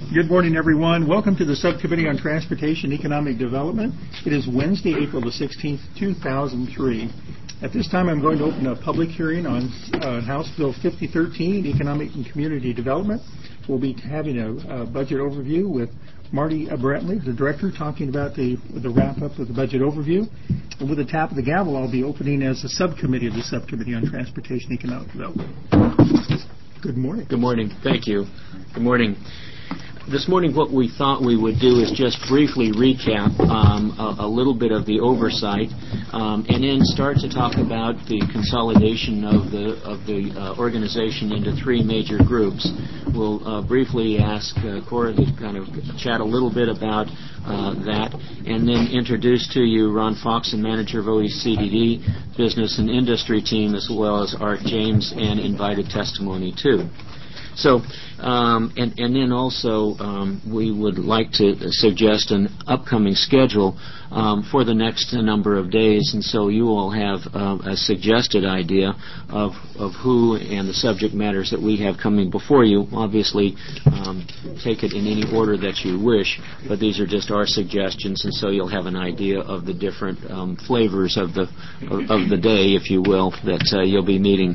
Good morning, everyone. Welcome to the Subcommittee on Transportation and Economic Development. It is Wednesday, April the 16th, 2003. At this time, I'm going to open a public hearing on House Bill 5013, Economic and Community Development. We'll be having a budget overview with Marty Brantley, the director, talking about the wrap-up of the budget overview. And with the tap of the gavel, I'll be opening as a subcommittee of the Subcommittee on Transportation and Economic Development. Good morning. Good morning. Thank you. Good morning. This morning what we thought we would do is just briefly recap a little bit of the oversight and then start to talk about the consolidation of the organization into three major groups. We'll briefly ask Cora to kind of chat a little bit about that, and then introduce to you Ron Foxon, manager of OECDD Business and Industry Team, as well as Art James, and invited testimony too. So, and then also we would like to suggest an upcoming schedule for the next number of days, and so you will have a suggested idea of who and the subject matters that we have coming before you. Obviously, take it in any order that you wish, but these are just our suggestions, and so you'll have an idea of the different flavors of the day, if you will, that you'll be meeting.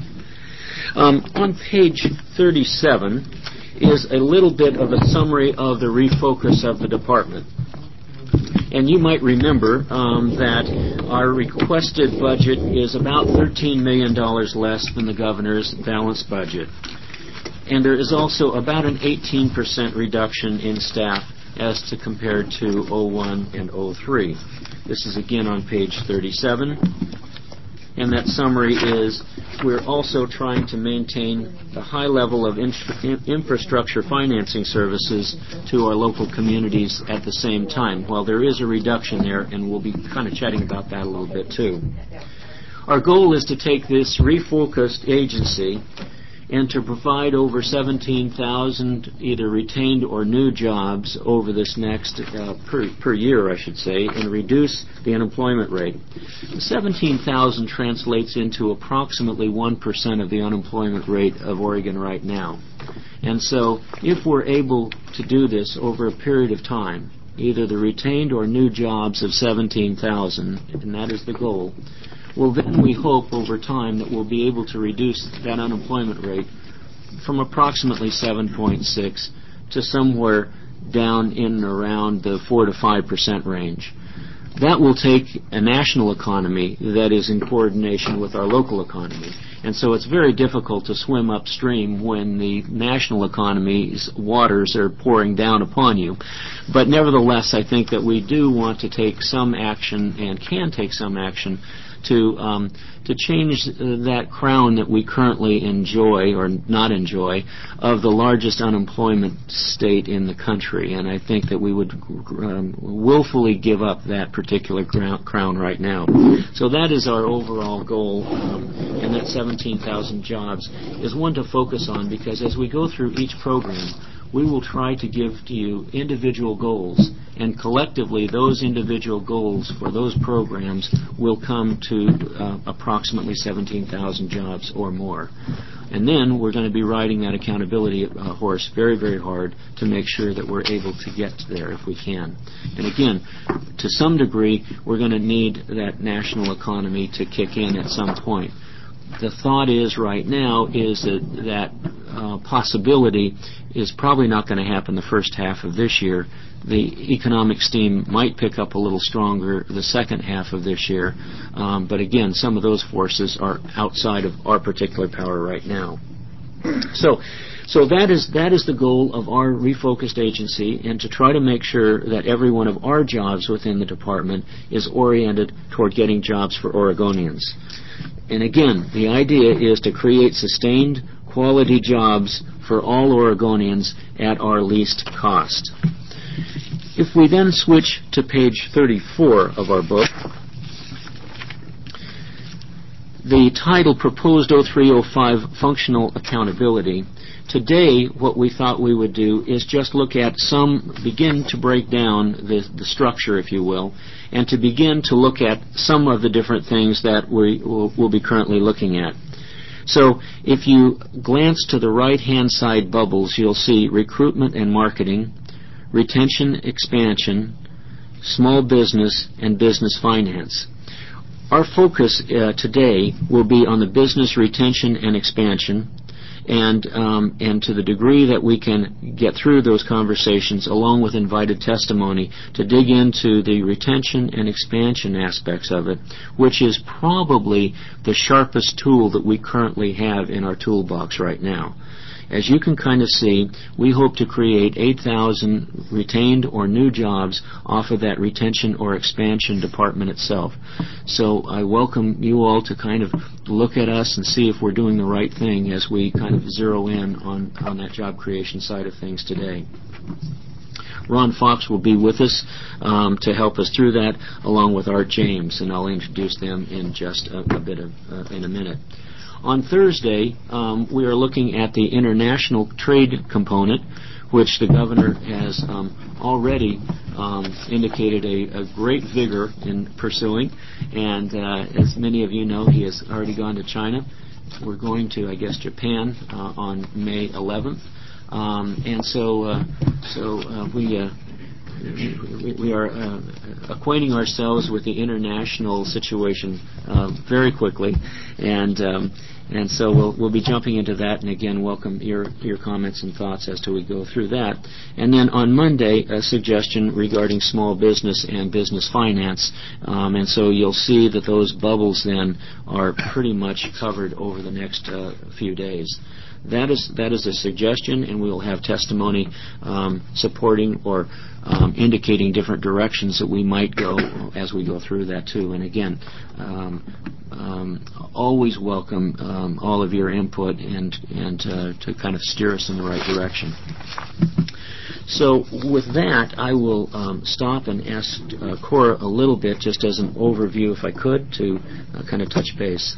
On page 37 is a little bit of a summary of the refocus of the department. And you might remember that our requested budget is about $13 million less than the governor's balanced budget. And there is also about an 18% reduction in staff as to compared to 01 and 03. This is again on page 37. And that summary is, we're also trying to maintain the high level of infrastructure financing services to our local communities at the same time. Well, there is a reduction there, and we'll be kind of chatting about that a little bit too. Our goal is to take this refocused agency and to provide over 17,000 either retained or new jobs over this next, per year, I should say, and reduce the unemployment rate. 17,000 translates into approximately 1% of the unemployment rate of Oregon right now. And so if we're able to do this over a period of time, either the retained or new jobs of 17,000, and that is the goal, well, then we hope over time that we'll be able to reduce that unemployment rate from approximately 7.6 to somewhere down in and around the 4 to 5% range. That will take a national economy that is in coordination with our local economy. And so it's very difficult to swim upstream when the national economy's waters are pouring down upon you. But nevertheless, I think that we do want to take some action and can take some action to change that crown that we currently enjoy or not enjoy of the largest unemployment state in the country. And I think that we would willfully give up that particular crown right now. So that is our overall goal, and that 17,000 jobs is one to focus on, because as we go through each program, we will try to give to you individual goals, and collectively those individual goals for those programs will come to approximately 17,000 jobs or more. And then we're going to be riding that accountability horse very, very hard to make sure that we're able to get there if we can. And again, to some degree, we're going to need that national economy to kick in at some point. The thought is right now is that possibility is probably not going to happen the first half of this year. The economic steam might pick up a little stronger the second half of this year, but again, some of those forces are outside of our particular power right now. So that is the goal of our refocused agency, and to try to make sure that every one of our jobs within the department is oriented toward getting jobs for Oregonians. And again, the idea is to create sustained quality jobs for all Oregonians at our least cost. If we then switch to page 34 of our book, the title Proposed 0305 Functional Accountability. Today, what we thought we would do is just look at begin to break down the structure, if you will, and to begin to look at some of the different things that we'll be currently looking at. So if you glance to the right-hand side bubbles, you'll see recruitment and marketing, retention, expansion, small business, and business finance. Our focus today will be on the business retention and expansion, and to the degree that we can get through those conversations along with invited testimony to dig into the retention and expansion aspects of it, which is probably the sharpest tool that we currently have in our toolbox right now. As you can kind of see, we hope to create 8,000 retained or new jobs off of that retention or expansion department itself. So I welcome you all to kind of look at us and see if we're doing the right thing as we kind of zero in on that job creation side of things today. Ron Fox will be with us to help us through that, along with Art James, and I'll introduce them in just in a minute. On Thursday, we are looking at the international trade component, which the governor has already indicated a great vigor in pursuing. And as many of you know, he has already gone to China. We're going to, I guess, Japan on May 11th. And so we are acquainting ourselves with the international situation very quickly, and so we'll be jumping into that, and again, welcome your comments and thoughts as to we go through that. And then on Monday, a suggestion regarding small business and business finance, and so you'll see that those bubbles then are pretty much covered over the next few days. That is a suggestion, and we will have testimony supporting or indicating different directions that we might go as we go through that too. And again, always welcome all of your input and to kind of steer us in the right direction. So with that, I will stop and ask Cora a little bit, just as an overview, if I could, to kind of touch base.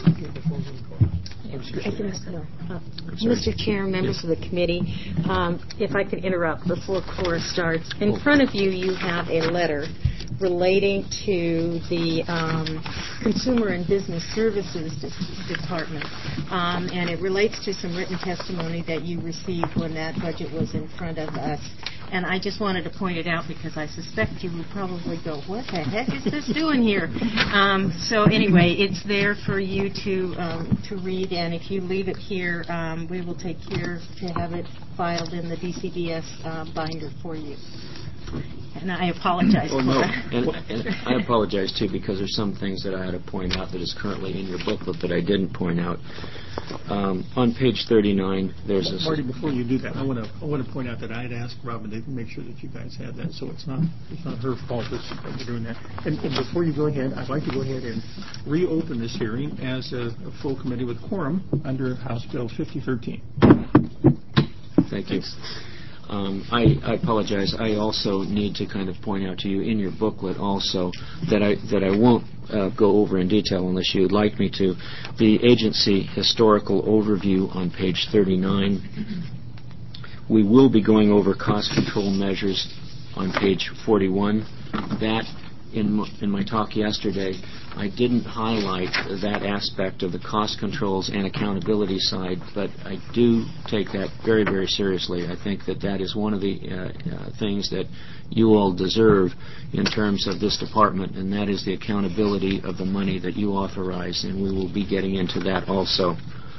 Mr. Chair, members of the committee, if I could interrupt before Cora starts. In front of you, you have a letter relating to the Consumer and Business Services Department, and it relates to some written testimony that you received when that budget was in front of us. And I just wanted to point it out because I suspect you would probably go, what the heck is this doing here? So anyway, it's there for you to read, and if you leave it here, we will take care to have it filed in the DCBS binder for you. And I apologize for that. And I apologize, too, because there's some things that I had to point out that is currently in your booklet that I didn't point out. On page 39, there's a... Marty, before you do that, I want to point out that I had asked Robin to make sure that you guys had that, so it's not her fault that we're doing that. And before you go ahead, I'd like to go ahead and reopen this hearing as a full committee with quorum under House Bill 5013. Thank you. I apologize. I also need to kind of point out to you in your booklet also that I won't go over in detail unless you'd like me to. The agency historical overview on page 39. We will be going over cost control measures on page 41. That, in my talk yesterday, I didn't highlight that aspect of the cost controls and accountability side, but I do take that very, very seriously. I think that is one of the things that you all deserve in terms of this department, and that is the accountability of the money that you authorize, and we will be getting into that also.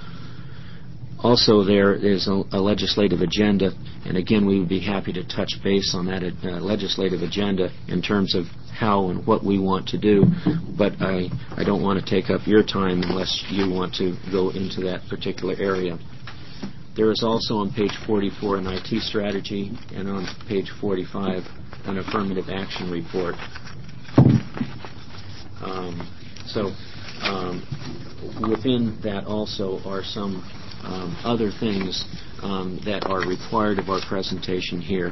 Also, there is a legislative agenda, and again, we would be happy to touch base on that legislative agenda in terms of how and what we want to do, but I don't want to take up your time unless you want to go into that particular area. There is also on page 44 an IT strategy, and on page 45 an affirmative action report. Within that also are some other things that are required of our presentation here.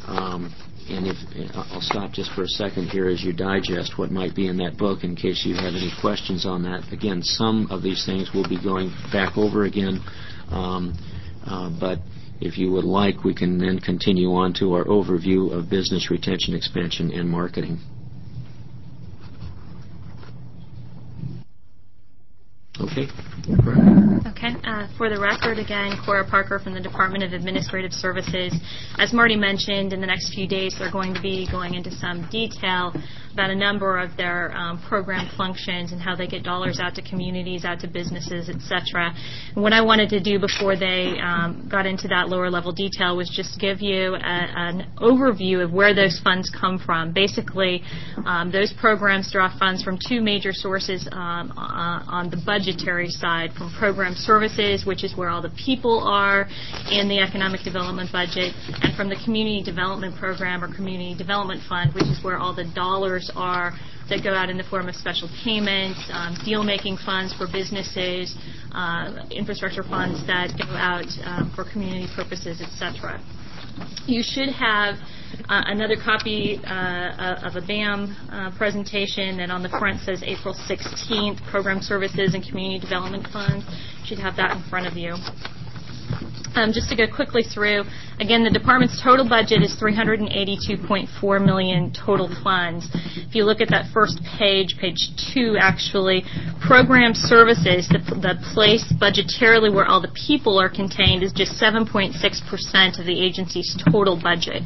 I'll stop just for a second here as you digest what might be in that book in case you have any questions on that. Again, some of these things we'll be going back over again, but if you would like, we can then continue on to our overview of business retention, expansion, and marketing. Okay. Okay. Okay. For the record, again, Cora Parker from the Department of Administrative Services. As Marty mentioned, in the next few days, they're going to be going into some detail about a number of their program functions and how they get dollars out to communities, out to businesses, etc. And what I wanted to do before they got into that lower level detail was just give you an overview of where those funds come from. Basically, those programs draw funds from two major sources on the budgetary side, from program services, which is where all the people are in the economic development budget, and from the community development program or community development fund, which is where all the dollars are that go out in the form of special payments, deal-making funds for businesses, infrastructure funds that go out for community purposes, etc. You should have another copy of a BAM presentation that on the front says April 16th, Program Services and Community Development Fund. You should have that in front of you. Just to go quickly through, again, the department's total budget is $382.4 million total funds. If you look at that first page, page 2 actually, program services, the place budgetarily where all the people are contained, is just 7.6% of the agency's total budget.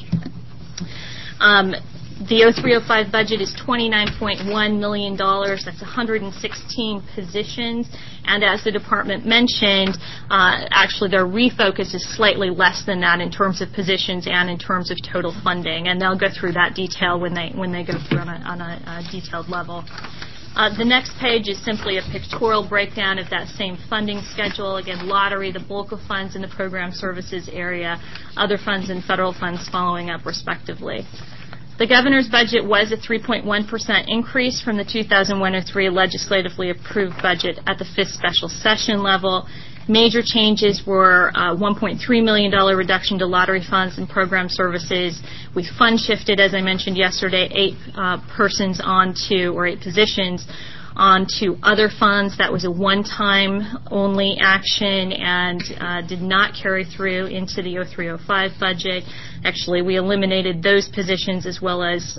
The 0305 budget is $29.1 million. That's 116 positions. And as the department mentioned, actually their refocus is slightly less than that in terms of positions and in terms of total funding. And they'll go through that detail when they go through on a detailed level. The next page is simply a pictorial breakdown of that same funding schedule. Again, lottery, the bulk of funds in the program services area, other funds and federal funds following up respectively. The governor's budget was a 3.1% increase from the 2001-03 legislatively approved budget at the 5th special session level. Major changes were a $1.3 million reduction to lottery funds and program services. We fund shifted, as I mentioned yesterday, 8 positions onto other funds. That was a one-time only action and did not carry through into the 0305 budget. Actually, we eliminated those positions as well as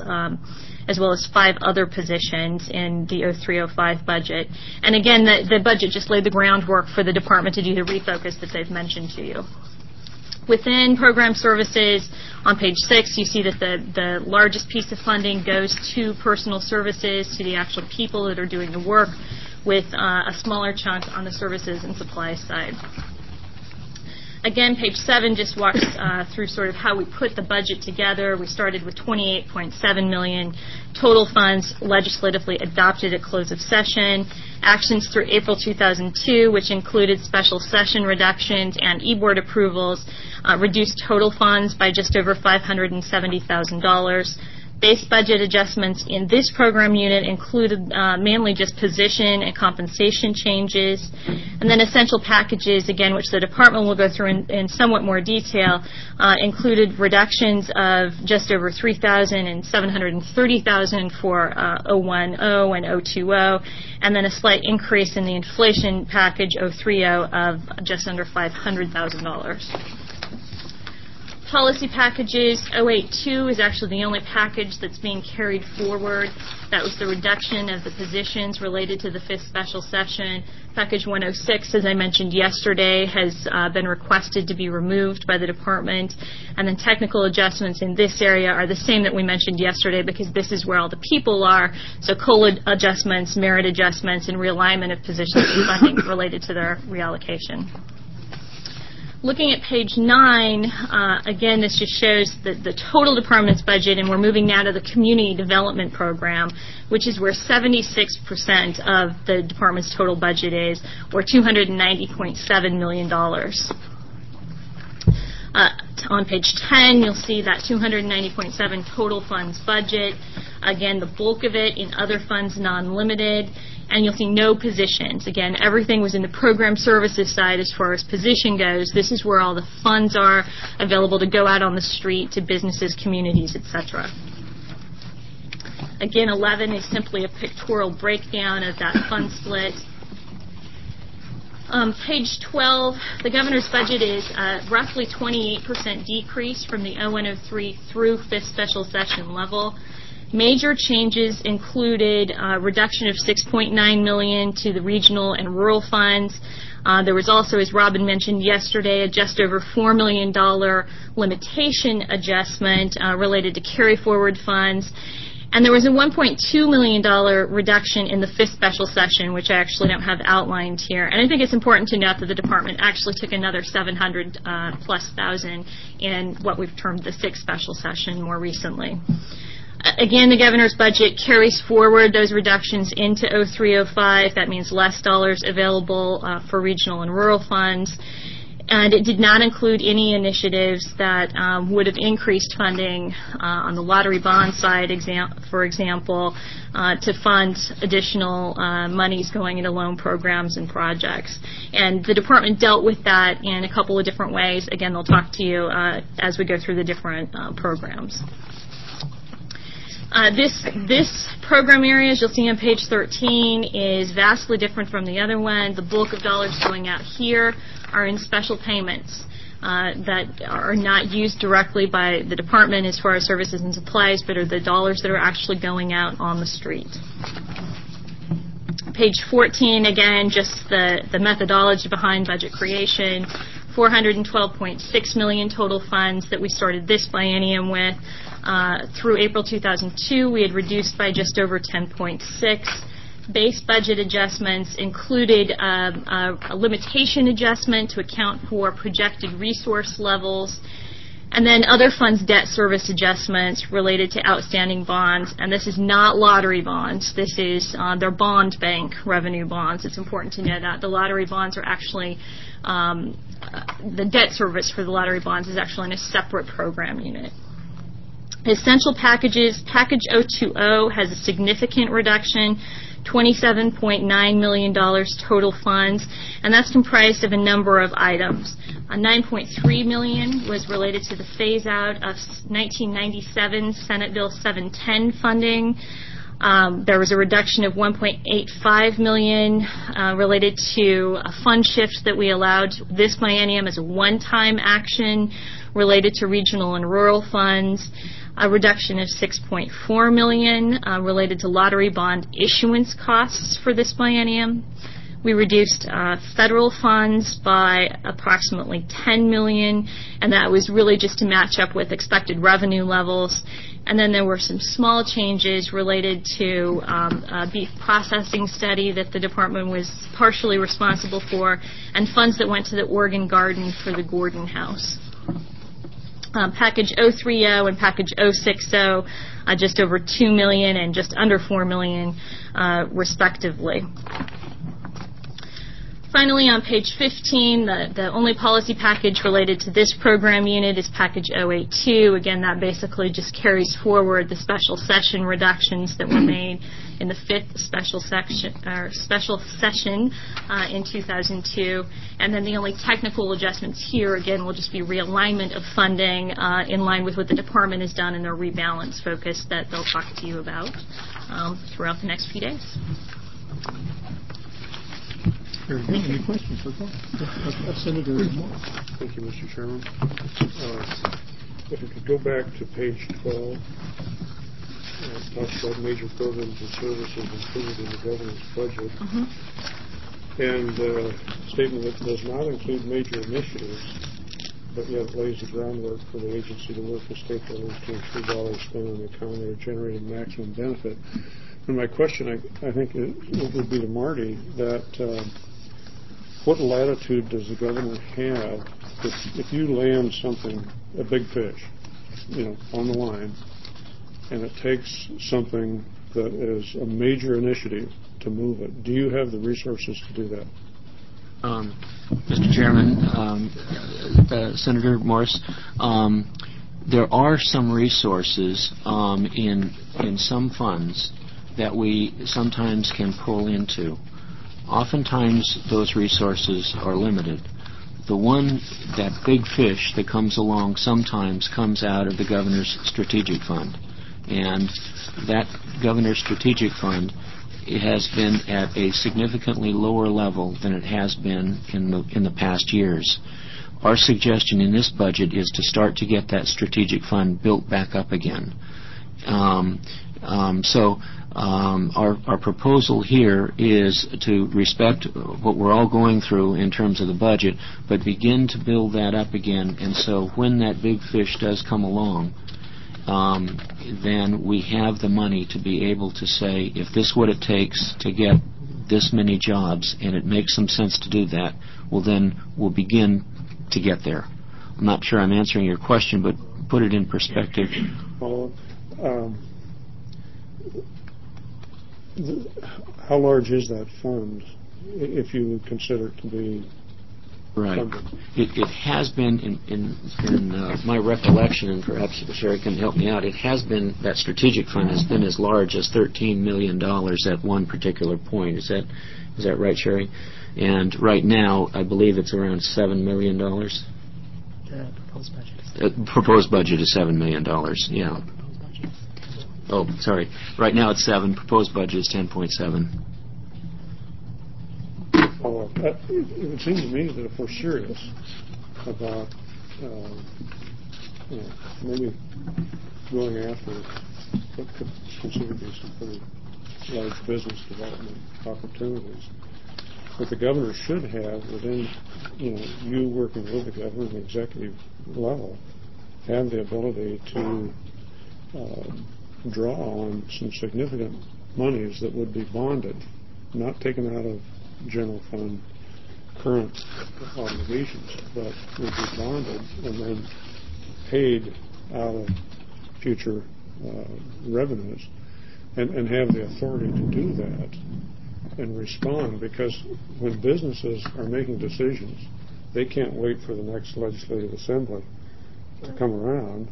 5 other positions in the 0305 budget. And again, the budget just laid the groundwork for the department to do the refocus that they've mentioned to you. Within program services, on page 6, you see that the largest piece of funding goes to personal services, to the actual people that are doing the work, with a smaller chunk on the services and supply side. Again, page 7 just walks through sort of how we put the budget together. We started with $28.7 million total funds legislatively adopted at close of session. Actions through April 2002, which included special session reductions and e-board approvals, reduced total funds by just over $570,000. Base budget adjustments in this program unit included mainly just position and compensation changes. And then essential packages, again, which the department will go through in somewhat more detail, included reductions of just over $3,000 and $730,000 for 010 and 020, and then a slight increase in the inflation package 030 of just under $500,000. Policy packages, 082 is actually the only package that's being carried forward. That was the reduction of the positions related to the 5th special session. Package 106, as I mentioned yesterday, has been requested to be removed by the department. And then technical adjustments in this area are the same that we mentioned yesterday because this is where all the people are. So COLA adjustments, merit adjustments, and realignment of positions and funding related to their reallocation. Looking at page 9, again, this just shows the total department's budget, and we're moving now to the community development program, which is where 76% of the department's total budget is, or $290.7 million. On page 10, you'll see that $290.7 total funds budget. Again, the bulk of it in other funds, non-limited. And you'll see no positions. Again, everything was in the program services side as far as position goes. This is where all the funds are available to go out on the street to businesses, communities, etc. Again, 11 is simply a pictorial breakdown of that fund split. Page 12, the governor's budget is roughly 28% decrease from the 0103 through 5th special session level. Major changes included a reduction of $6.9 million to the regional and rural funds. There was also, as Robin mentioned yesterday, a just over $4 million limitation adjustment related to carry-forward funds. And there was a $1.2 million reduction in the fifth special session, which I actually don't have outlined here. And I think it's important to note that the department actually took another $700,000+ in what we've termed the sixth special session more recently. Again, the governor's budget carries forward those reductions into 0305. That means less dollars available for regional and rural funds. And it did not include any initiatives that would have increased funding on the lottery bond side, for example, to fund additional monies going into loan programs and projects. And the department dealt with that in a couple of different ways. Again, they'll talk to you as we go through the different programs. This program area, as you'll see on page 13, is vastly different from the other one. The bulk of dollars going out here are in special payments that are not used directly by the department as far as services and supplies, but are the dollars that are actually going out on the street. Page 14, again, just the methodology behind budget creation. $412.6 million total funds that we started this biennium with. Through April 2002, we had reduced by just over 10.6. Base budget adjustments included a limitation adjustment to account for projected resource levels, and then other funds debt service adjustments related to outstanding bonds. And this is not lottery bonds. This is their bond bank revenue bonds. It's important to know that. The lottery bonds are actually, the debt service for the lottery bonds is actually in a separate program unit. Essential packages, Package 020 has a significant reduction, $27.9 million total funds, and that's comprised of a number of items. $9.3 million was related to the phase-out of 1997 Senate Bill 710 funding. There was a reduction of $1.85 million related to a fund shift that we allowed this biennium as a one-time action related to regional and rural funds. A reduction of $6.4 million related to lottery bond issuance costs for this biennium. We reduced federal funds by approximately $10 million, and that was really just to match up with expected revenue levels. And then there were some small changes related to a beef processing study that the department was partially responsible for, and funds that went to the Oregon Garden for the Gordon House. Package 030 and Package 060, just over $2 million and just under $4 million, respectively. Finally, on page 15, the only policy package related to this program unit is Package 082. Again, that basically just carries forward the special session reductions that were made in the fifth special session in 2002. And then the only technical adjustments here, again, will just be realignment of funding in line with what the department has done in their rebalance focus that they'll talk to you about throughout the next few days. Very good. Any questions for Paul? Senator Moore. Thank you, Mr. Chairman. If we could go back to page 12, it talks about major programs and services included in the governor's budget. And a statement that does not include major initiatives, but yet lays the groundwork for the agency to work with stakeholders to ensure dollars spent on the economy are generating maximum benefit. And my question, I think, would be to Marty, that what latitude does the governor have if you land something, a big fish, on the line, and it takes something that is a major initiative to move it? Do you have the resources to do that? Mr. Chairman, Senator Morris, there are some resources in some funds that we sometimes can pull into. Oftentimes, those resources are limited. That big fish that comes along sometimes comes out of the governor's strategic fund. And that governor's strategic fund, it has been at a significantly lower level than it has been in the past years. Our suggestion in this budget is to start to get that strategic fund built back up again. Our proposal here is to respect what we're all going through in terms of the budget, but begin to build that up again. And so when that big fish does come along, then we have the money to be able to say, if this is what it takes to get this many jobs, and it makes some sense to do that, well, then we'll begin to get there. I'm not sure I'm answering your question, but put it in perspective. Well, how large is that fund, if you would consider it to be right funded? It has been, in my recollection, and perhaps Sherry can help me out, it has been, that strategic fund has been as large as $13 million at one particular point. Is that right, Sherry? And right now, I believe it's around $7 million. The proposed budget. Proposed budget is $7 million, yeah. Oh, sorry. Right now it's 7. Proposed budget is 10.7. Well, it would seem to me that if we're serious about maybe going after what could consider to be some pretty large business development opportunities, that the governor should have within, you working with the governor at the executive level, have the ability to draw on some significant monies that would be bonded, not taken out of general fund current obligations, but would be bonded and then paid out of future revenues, and have the authority to do that and respond, because when businesses are making decisions, they can't wait for the next legislative assembly to come around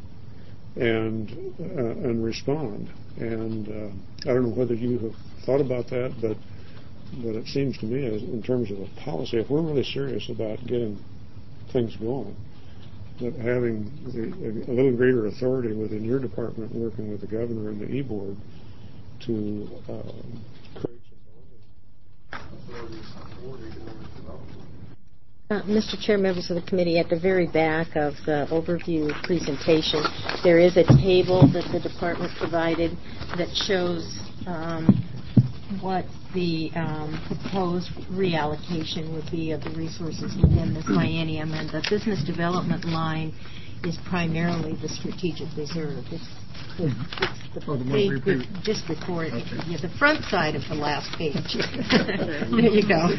and respond. And I don't know whether you have thought about that, but it seems to me, as in terms of a policy, if we're really serious about getting things going, that having a little greater authority within your department, working with the governor and the E-Board, to create some bonding authority for economic development. Mr. Chair, members of the committee, at the very back of the overview presentation, there is a table that the department provided that shows what the proposed reallocation would be of the resources within this biennium, and the business development line is primarily the strategic reserve. It's the page just before it. Okay. Yeah, the front side of the last page. There you go.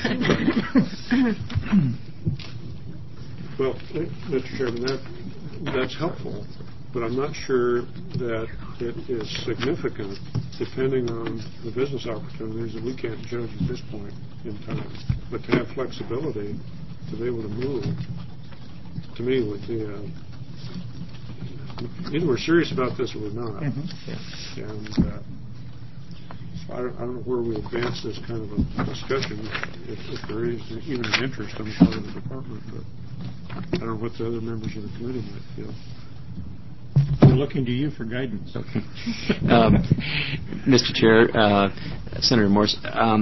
Well, Mr. Chairman, that's helpful, but I'm not sure that it is significant, depending on the business opportunities that we can't judge at this point in time. But to have flexibility to be able to move, to me, would be either we're serious about this or we're not. Mm-hmm. And I don't know where we advance this kind of a discussion, if there is even an interest on the part of the department, but I don't know what the other members of the committee might feel. We're looking to you for guidance. Okay. Mr. Chair, Senator Morse,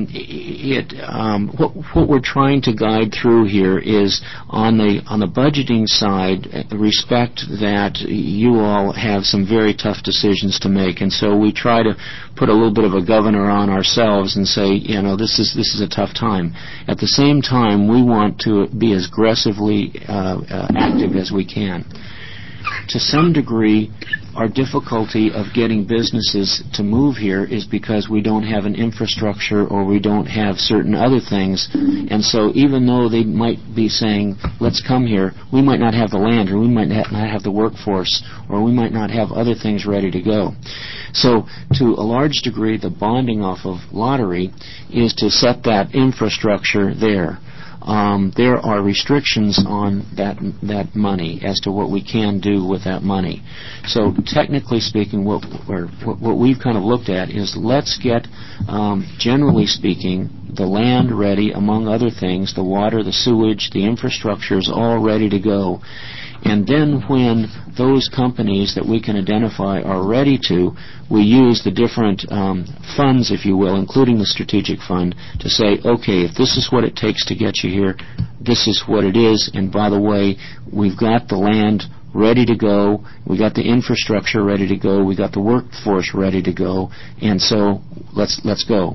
what we're trying to guide through here is on the budgeting side, respect that you all have some very tough decisions to make, and so we try to put a little bit of a governor on ourselves and say, this is a tough time. At the same time, we want to be as aggressively active as we can. To some degree, our difficulty of getting businesses to move here is because we don't have an infrastructure or we don't have certain other things. And so even though they might be saying, let's come here, we might not have the land, or we might not have the workforce, or we might not have other things ready to go. So to a large degree, the bonding off of lottery is to set that infrastructure there. There are restrictions on that money as to what we can do with that money. So technically speaking, what we've kind of looked at is let's get, generally speaking, the land ready, among other things, the water, the sewage, the infrastructure is all ready to go. And then when those companies that we can identify are ready to, we use the different funds, if you will, including the strategic fund, to say, okay, if this is what it takes to get you here, this is what it is, and by the way, we've got the land ready to go. We got the infrastructure ready to go. We got the workforce ready to go. And so let's go.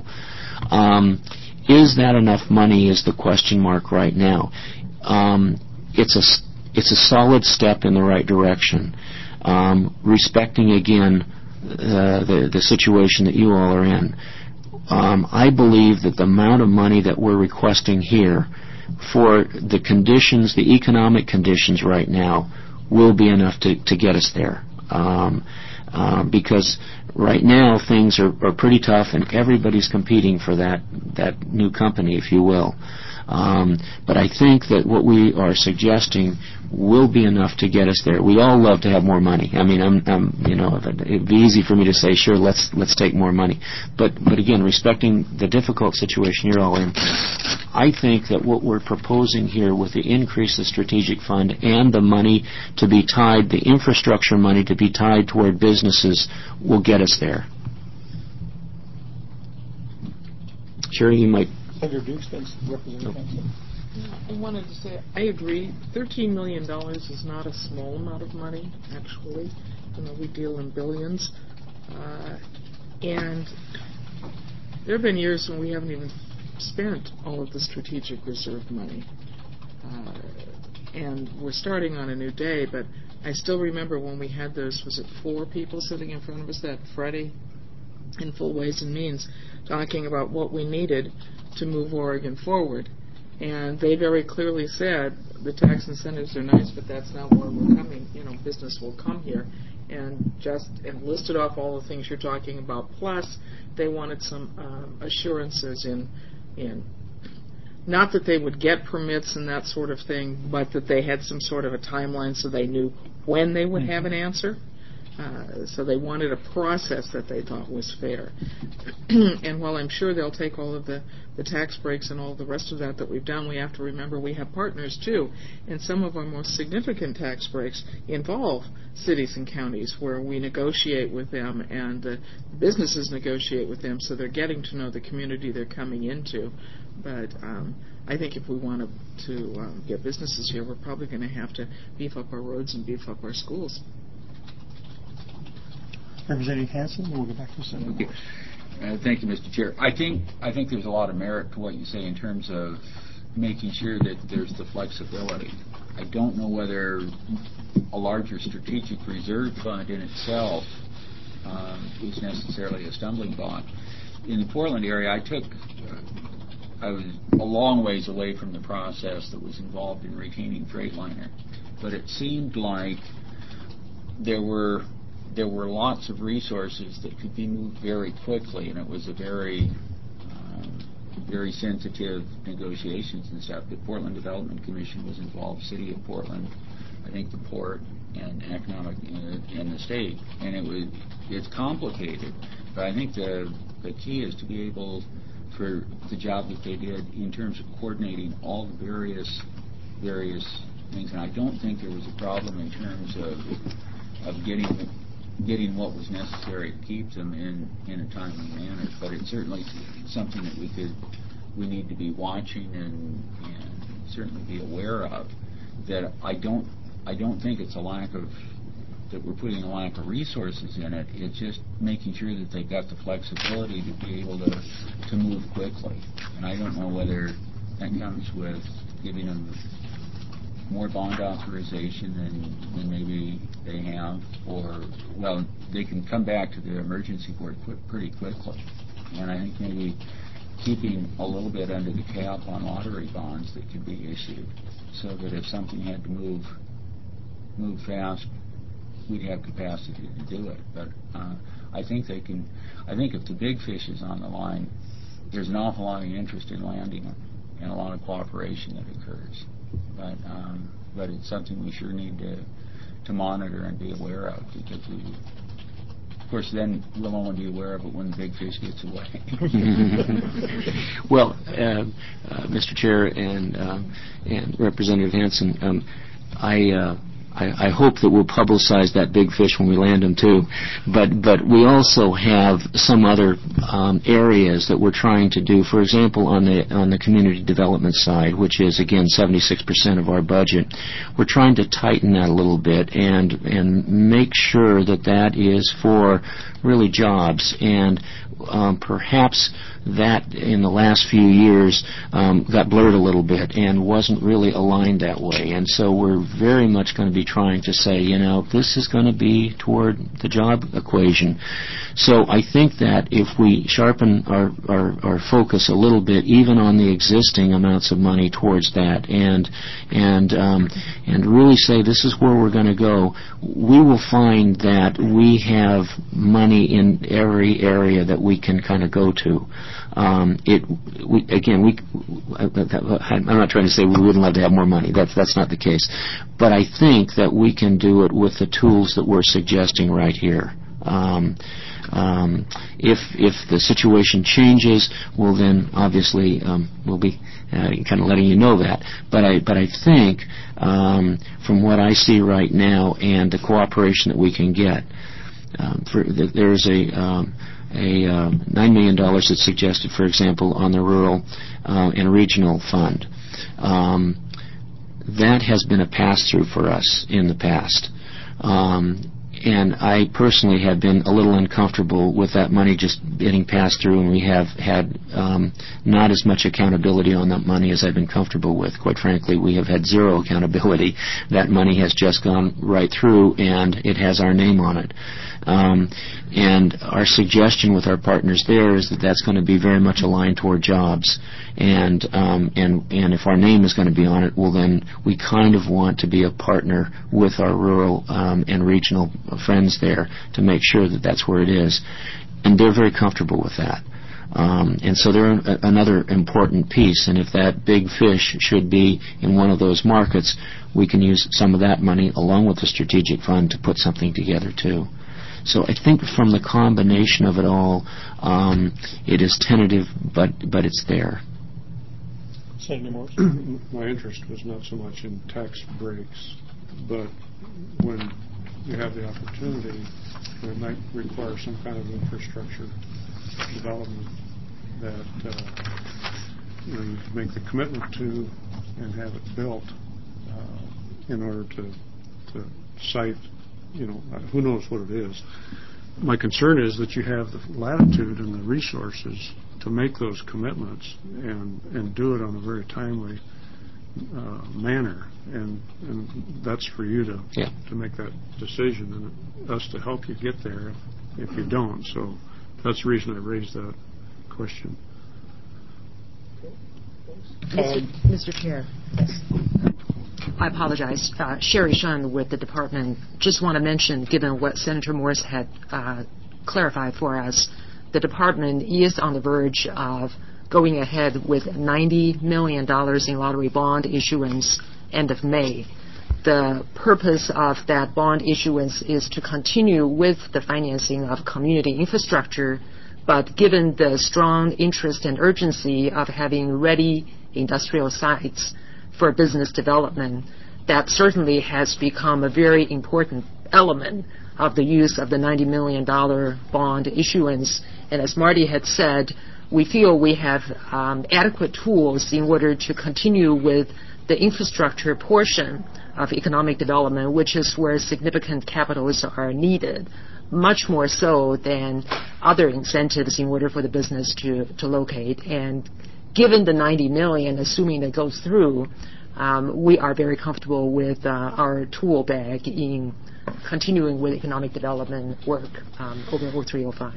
Is that enough money is the question mark right now. It's a solid step in the right direction. Respecting again the situation that you all are in. I believe that the amount of money that we're requesting here for the conditions, the economic conditions right now, will be enough to get us there. Because right now things are pretty tough and everybody's competing for that new company, if you will. But I think that what we are suggesting will be enough to get us there. We all love to have more money. I mean, it'd be easy for me to say, sure, let's take more money. But again, respecting the difficult situation you're all in, I think that what we're proposing here with the increase of strategic fund and the money to be tied, the infrastructure money to be tied toward businesses, will get us there. Sherry, you might. Senator Dukes, Representative Hanson. I wanted to say, I agree. $13 million is not a small amount of money, actually. We deal in billions. And there have been years when we haven't even spent all of the strategic reserve money. And we're starting on a new day, but I still remember when we had those, was it 4 people sitting in front of us that Friday in Full Ways and Means, talking about what we needed to move Oregon forward. And they very clearly said the tax incentives are nice, but that's not where we're coming. Business will come here. And listed off all the things you're talking about. Plus, they wanted some assurances in not that they would get permits and that sort of thing, but that they had some sort of a timeline so they knew when they would have an answer. So they wanted a process that they thought was fair. And while I'm sure they'll take all of the tax breaks and all the rest of that we've done, we have to remember we have partners too. And some of our most significant tax breaks involve cities and counties where we negotiate with them and the businesses negotiate with them, so they're getting to know the community they're coming into. But I think if we want to get businesses here, we're probably going to have to beef up our roads and beef up our schools. Representative Hanson, we'll go back to Senator Morse. Thank you, Mr. Chair. I think there's a lot of merit to what you say in terms of making sure that there's the flexibility. I don't know whether a larger strategic reserve fund in itself is necessarily a stumbling block. In the Portland area, I was a long ways away from the process that was involved in retaining Freightliner, but it seemed like there were lots of resources that could be moved very quickly, and it was a very sensitive negotiations and stuff. The Portland Development Commission was involved, City of Portland, I think the port, and economic and the state, and it's complicated. But I think the key is to be able, for the job that they did in terms of coordinating all the various things, and I don't think there was a problem in terms of getting what was necessary to keep them in a timely manner. But it's certainly something that we need to be watching and certainly be aware of. That I don't think it's a lack of that we're putting a lack of resources in it. It's just making sure that they've got the flexibility to be able to move quickly. And I don't know whether that comes with giving them more bond authorization than maybe they have, or, well, they can come back to the emergency board pretty quickly. And I think maybe keeping a little bit under the cap on lottery bonds that could be issued, so that if something had to move fast, we'd have capacity to do it. But I think they can. I think if the big fish is on the line, there's an awful lot of interest in landing them and a lot of cooperation that occurs. But it's something we sure need to monitor and be aware of, because of course, then we'll only be aware of it when the big fish gets away. Well, Mr. Chair and Representative Hanson, I I hope that we'll publicize that big fish when we land them too. But we also have some other areas that we're trying to do. For example, on the community development side, which is again 76% of our budget, we're trying to tighten that a little bit and make sure that is for really jobs, and perhaps that in the last few years got blurred a little bit and wasn't really aligned that way. And so we're very much going to be trying to say, this is going to be toward the job equation. So I think that if we sharpen our focus a little bit, even on the existing amounts of money towards that, and really say this is where we're going to go, we will find that we have money in every area that we can kind of go to. I'm not trying to say we wouldn't love to have more money. That's not the case. But I think that we can do it with the tools that we're suggesting right here. If the situation changes, well then obviously we'll be kind of letting you know that. But I think from what I see right now and the cooperation that we can get, there's a $9 million that's suggested, for example, on the rural and regional fund. That has been a pass-through for us in the past. And I personally have been a little uncomfortable with that money just getting passed through, and we have had not as much accountability on that money as I've been comfortable with. Quite frankly, we have had zero accountability. That money has just gone right through, and it has our name on it. And our suggestion with our partners there is that that's going to be very much aligned toward jobs. And if our name is going to be on it, well then we kind of want to be a partner with our rural and regional friends there to make sure that that's where it is. And they're very comfortable with that. And so they're another important piece. And if that big fish should be in one of those markets, we can use some of that money along with the strategic fund to put something together too. So I think from the combination of it all, it is tentative, but it's there. Senator Morris? My interest was not so much in tax breaks, but when you have the opportunity, it might require some kind of infrastructure development that you make the commitment to and have it built in order to cite, who knows what it is. My concern is that you have the latitude and the resources to make those commitments and do it on a very timely manner, and that's for you to make that decision and us to help you get there if you don't. So that's the reason I raised that question. Mr. Chair. Yes. I apologize. Sherry Shun with the department. Just want to mention, given what Senator Morris had clarified for us, the department is on the verge of going ahead with $90 million in lottery bond issuance end of May. The purpose of that bond issuance is to continue with the financing of community infrastructure, but given the strong interest and urgency of having ready industrial sites for business development, that certainly has become a very important element of the use of the $90 million bond issuance. And as Marty had said, we feel we have adequate tools in order to continue with the infrastructure portion of economic development, which is where significant capitals are needed, much more so than other incentives in order for the business to locate. And given the $90 million, assuming it goes through, we are very comfortable with our tool bag in continuing with economic development work over 0305.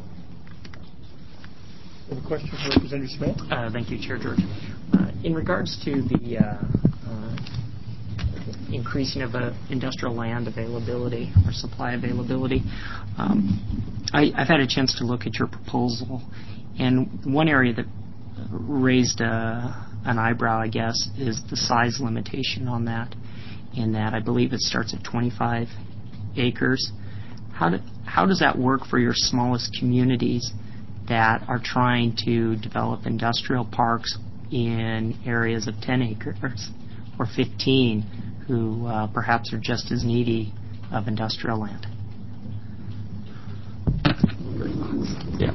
Have a question for Representative Smith? Thank you, Chair George. In regards to the increasing of industrial land availability or supply availability, I've had a chance to look at your proposal, and one area that raised an eyebrow, I guess, is the size limitation on that, in that I believe it starts at 25 acres. How does that work for your smallest communities that are trying to develop industrial parks in areas of 10 acres or 15? who perhaps are just as needy of industrial land. Yeah.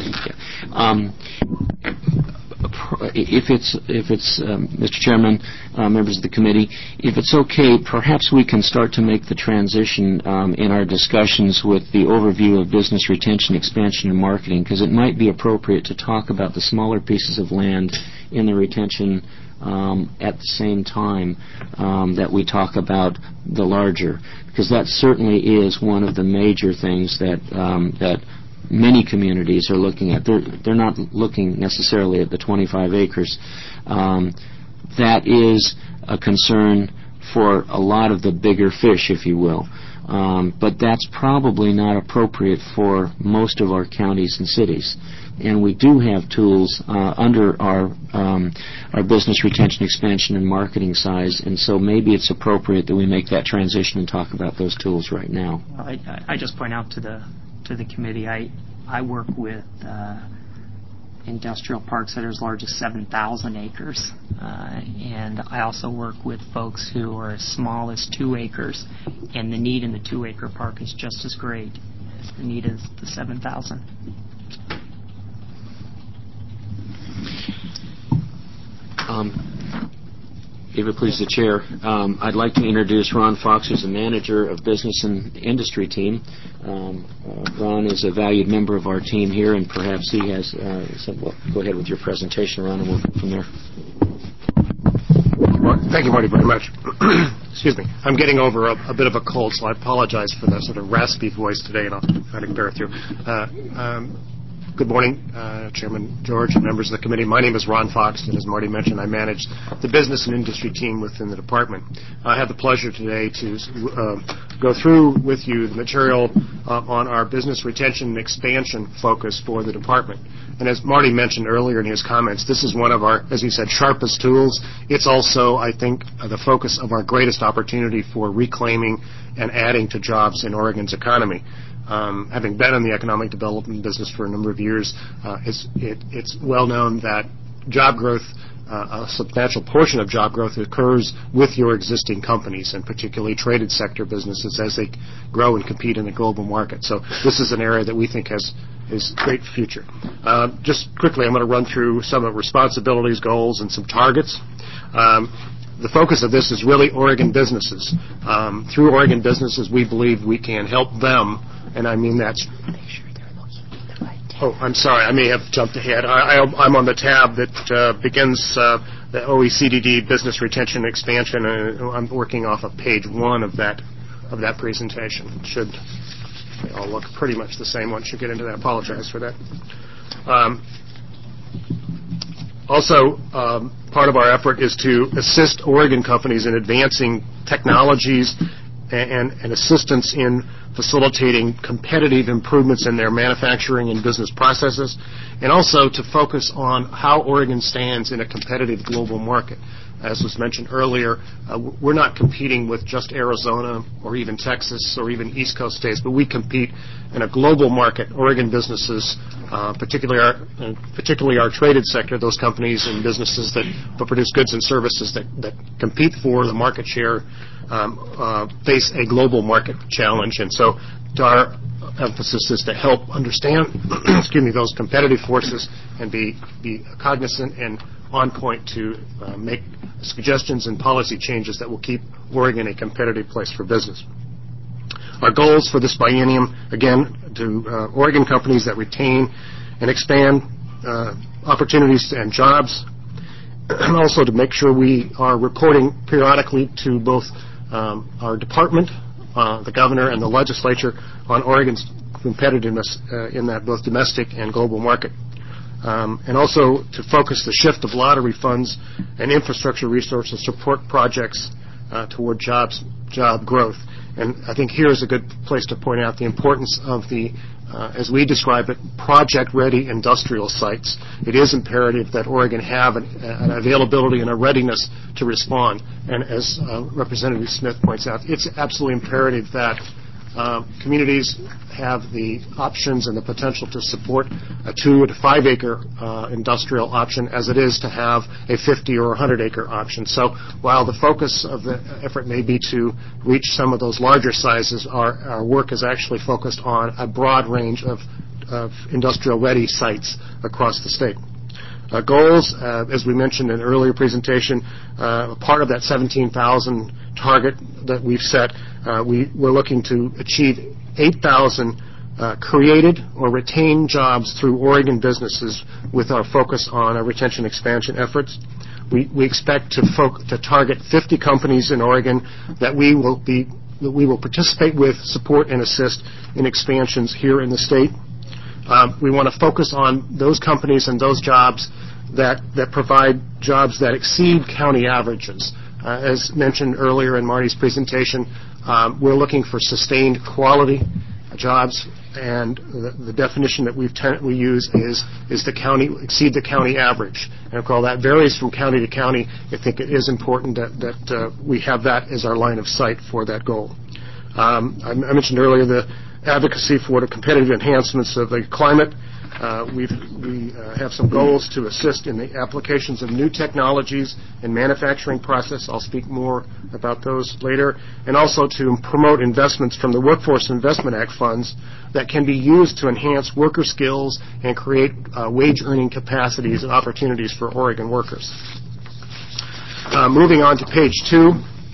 If it's Mr. Chairman, members of the committee, if it's okay, perhaps we can start to make the transition in our discussions with the overview of business retention, expansion, and marketing, because it might be appropriate to talk about the smaller pieces of land in the retention at the same time that we talk about the larger, because that certainly is one of the major things that many communities are looking at. They're not looking necessarily at the 25 acres. That is a concern for a lot of the bigger fish, if you will. But that's probably not appropriate for most of our counties and cities. And we do have tools under our business retention, expansion, and marketing size, and so maybe it's appropriate that we make that transition and talk about those tools right now. I just point out to the committee, I work with industrial parks that are as large as 7,000 acres, and I also work with folks who are as small as 2 acres, and the need in the 2-acre park is just as great as the need is the 7,000. If it pleases the Chair, I'd like to introduce Ron Fox, who's the manager of business and industry team. Ron is a valued member of our team here, and perhaps he has well, go ahead with your presentation, Ron, and we'll go from there. Thank you, Marty, very much. Excuse me. I'm getting over a bit of a cold, so I apologize for that sort of raspy voice today, and I'll try to bear through. Good morning, Chairman George and members of the committee. My name is Ron Fox, and as Marty mentioned, I manage the business and industry team within the department. I have the pleasure today to go through with you the material on our business retention and expansion focus for the department. And as Marty mentioned earlier in his comments, this is one of our, as he said, sharpest tools. It's also, I think, the focus of our greatest opportunity for reclaiming and adding to jobs in Oregon's economy. Having been in the economic development business for a number of years, it's well known that job growth, a substantial portion of job growth occurs with your existing companies, and particularly traded sector businesses as they grow and compete in the global market. So this is an area that we think has great future. Just quickly, I'm going to run through some of the responsibilities, goals, and some targets. The focus of this is really Oregon businesses. Through Oregon businesses, we believe we can help them, and I mean that's... Oh, I'm sorry, I may have jumped ahead. I'm on the tab that begins the OECD Business Retention and Expansion, and I'm working off of page 1 of that presentation. They all look pretty much the same once you get into that. I apologize for that. Also, part of our effort is to assist Oregon companies in advancing technologies and assistance in facilitating competitive improvements in their manufacturing and business processes, and also to focus on how Oregon stands in a competitive global market. As was mentioned earlier, we're not competing with just Arizona or even Texas or even East Coast states, but we compete in a global market. Oregon businesses, particularly our traded sector, those companies and businesses that produce goods and services that compete for the market share, face a global market challenge. And so our emphasis is to help understand those competitive forces and be cognizant and on point to make suggestions and policy changes that will keep Oregon a competitive place for business. Our goals for this biennium, again, to Oregon companies that retain and expand opportunities and jobs, and also to make sure we are reporting periodically to both our department, the governor, and the legislature on Oregon's competitiveness in that both domestic and global market. And also to focus the shift of lottery funds and infrastructure resources to support projects toward job growth. And I think here is a good place to point out the importance of the, as we describe it, project-ready industrial sites. It is imperative that Oregon have an availability and a readiness to respond. And as Representative Smith points out, it's absolutely imperative that communities have the options and the potential to support a 2 to 5 acre industrial option as it is to have a 50 or 100 acre option. So while the focus of the effort may be to reach some of those larger sizes, our work is actually focused on a broad range of industrial ready sites across the state. Goals, as we mentioned in an earlier presentation, part of that 17,000 target that we've set, we're looking to achieve 8,000 created or retained jobs through Oregon businesses with our focus on our retention expansion efforts. We expect to target 50 companies in Oregon that we will participate with, support, and assist in expansions here in the state. We want to focus on those companies and those jobs that provide jobs that exceed county averages. As mentioned earlier in Marty's presentation, we're looking for sustained quality jobs, and the definition that we use is the county exceed the county average. And of course, that varies from county to county. I think it is important that we have that as our line of sight for that goal. I mentioned earlier the advocacy for the competitive enhancements of the climate. We have some goals to assist in the applications of new technologies in manufacturing process. I'll speak more about those later. And also to promote investments from the Workforce Investment Act funds that can be used to enhance worker skills and create wage earning capacities and opportunities for Oregon workers. Moving on to page 2.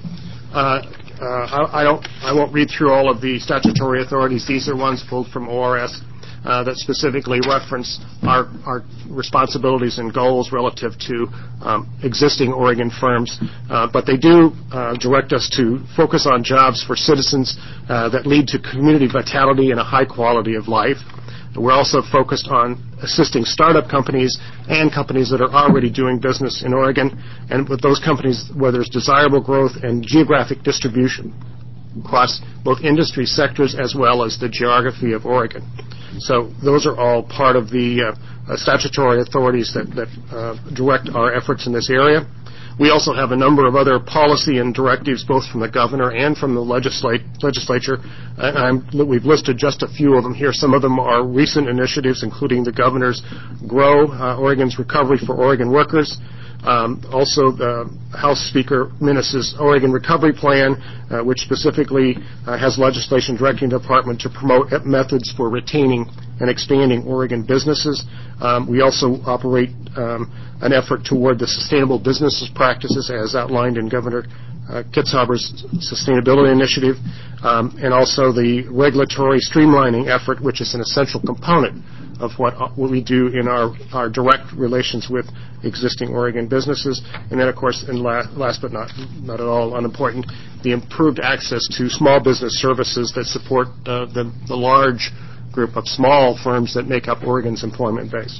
I won't read through all of the statutory authorities. These are ones pulled from ORS that specifically reference our responsibilities and goals relative to existing Oregon firms. But they do direct us to focus on jobs for citizens that lead to community vitality and a high quality of life. We're also focused on assisting startup companies and companies that are already doing business in Oregon, and with those companies where there's desirable growth and geographic distribution across both industry sectors as well as the geography of Oregon. So those are all part of the statutory authorities that direct our efforts in this area. We also have a number of other policy and directives, both from the governor and from the legislature. We've listed just a few of them here. Some of them are recent initiatives, including the governor's GROW, Oregon's Recovery for Oregon Workers. Also, the House Speaker Minnis' Oregon Recovery Plan, which specifically has legislation directing the department to promote methods for retaining and expanding Oregon businesses. We also operate an effort toward the sustainable businesses practices as outlined in Governor Kitzhaber's sustainability initiative, and also the regulatory streamlining effort, which is an essential component of what we do in our direct relations with existing Oregon businesses. And then, of course, and last but not at all unimportant, the improved access to small business services that support the large group of small firms that make up Oregon's employment base.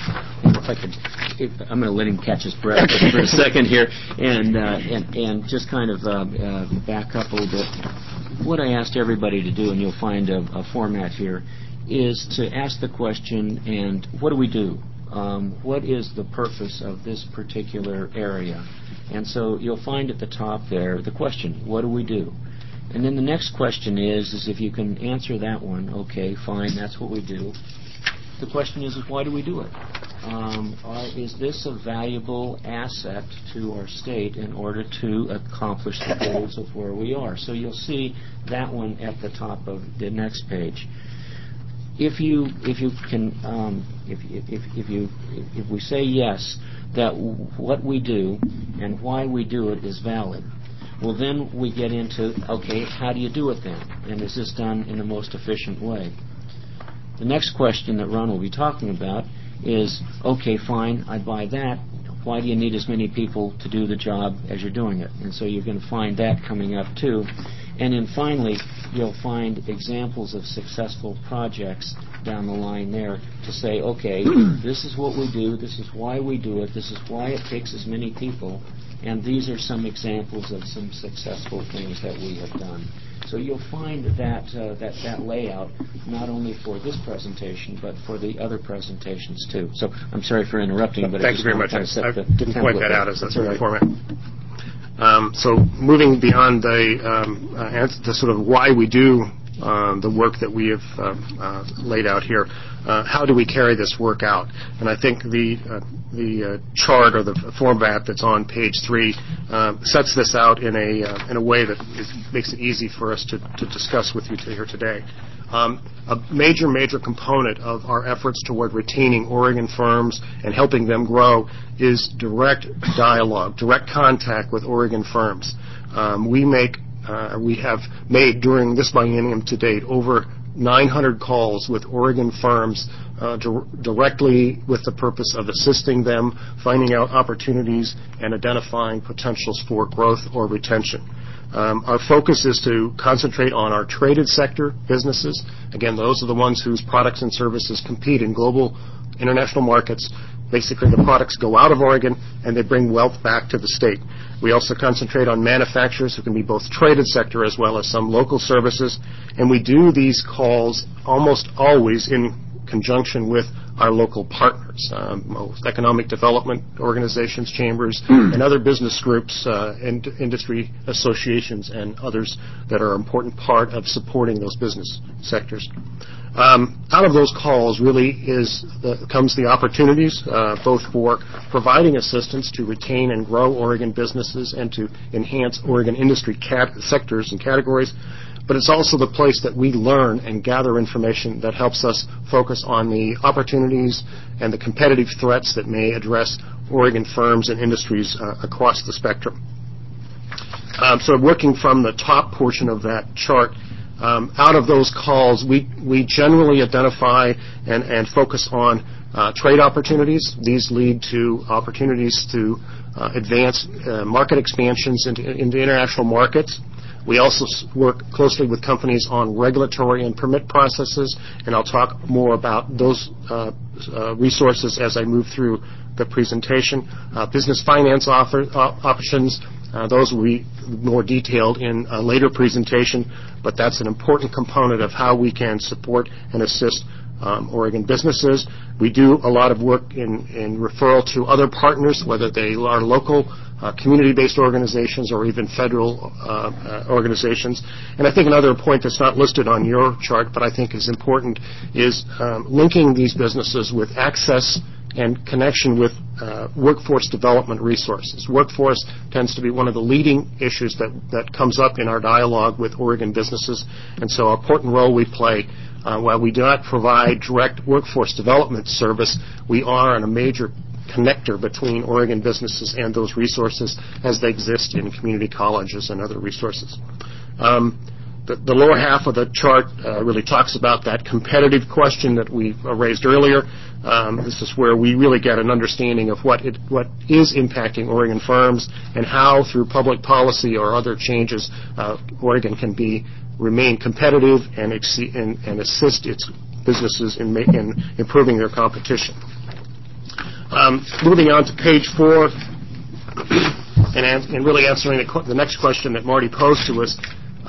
I'm going to let him catch his breath for a second here, and just kind of back up a little bit. What I asked everybody to do, and you'll find a format here, is to ask the question, and what do we do? What is the purpose of this particular area? And so you'll find at the top there the question, what do we do? And then the next question is if you can answer that one, okay, fine, that's what we do. The question is why do we do it? Is this a valuable asset to our state in order to accomplish the goals of where we are? So you'll see that one at the top of the next page. If we say yes, that what we do and why we do it is valid, well, then we get into, okay, how do you do it then? And is this done in the most efficient way? The next question that Ron will be talking about is, okay, fine, I buy that. Why do you need as many people to do the job as you're doing it? And so you're going to find that coming up, too. And then finally, you'll find examples of successful projects down the line there to say, okay, this is what we do, this is why we do it, this is why it takes as many people, and these are some examples of some successful things that we have done. So you'll find that layout not only for this presentation, but for the other presentations, too. So I'm sorry for interrupting, but thank you very much. I didn't point that out as a format. Right. So moving beyond the sort of why we do the work that we have laid out here. How do we carry this work out? And I think the chart or the format that's on page 3 sets this out in a way that makes it easy for us to discuss with you here today. A major component of our efforts toward retaining Oregon firms and helping them grow is direct dialogue, direct contact with Oregon firms. We have made during this biennium to date over 900 calls with Oregon firms directly with the purpose of assisting them, finding out opportunities, and identifying potentials for growth or retention. Our focus is to concentrate on our traded sector businesses. Again, those are the ones whose products and services compete in global international markets. Basically, the products go out of Oregon and they bring wealth back to the state. We also concentrate on manufacturers who can be both traded sector as well as some local services. And we do these calls almost always in conjunction with our local partners, economic development organizations, chambers, and other business groups, and industry associations, and others that are an important part of supporting those business sectors. Out of those calls really comes the opportunities, both for providing assistance to retain and grow Oregon businesses and to enhance Oregon industry sectors and categories, but it's also the place that we learn and gather information that helps us focus on the opportunities and the competitive threats that may address Oregon firms and industries across the spectrum. So working from the top portion of that chart, out of those calls, we generally identify and focus on trade opportunities. These lead to opportunities to advance market expansions into international markets. We also work closely with companies on regulatory and permit processes, and I'll talk more about those resources as I move through the presentation. Business finance options, those will be more detailed in a later presentation, but that's an important component of how we can support and assist Oregon businesses. We do a lot of work in referral to other partners, whether they are local, community-based organizations, or even federal organizations. And I think another point that's not listed on your chart, but I think is important, is linking these businesses with access and connection with workforce development resources. Workforce tends to be one of the leading issues that comes up in our dialogue with Oregon businesses, and so an important role we play. While we do not provide direct workforce development service, we are a major connector between Oregon businesses and those resources as they exist in community colleges and other resources. The lower half of the chart really talks about that competitive question that we raised earlier. This is where we really get an understanding of what is impacting Oregon firms and how, through public policy or other changes, Oregon can remain competitive and assist its businesses in improving their competition. Moving on to page 4, and really answering the next question that Marty posed to us.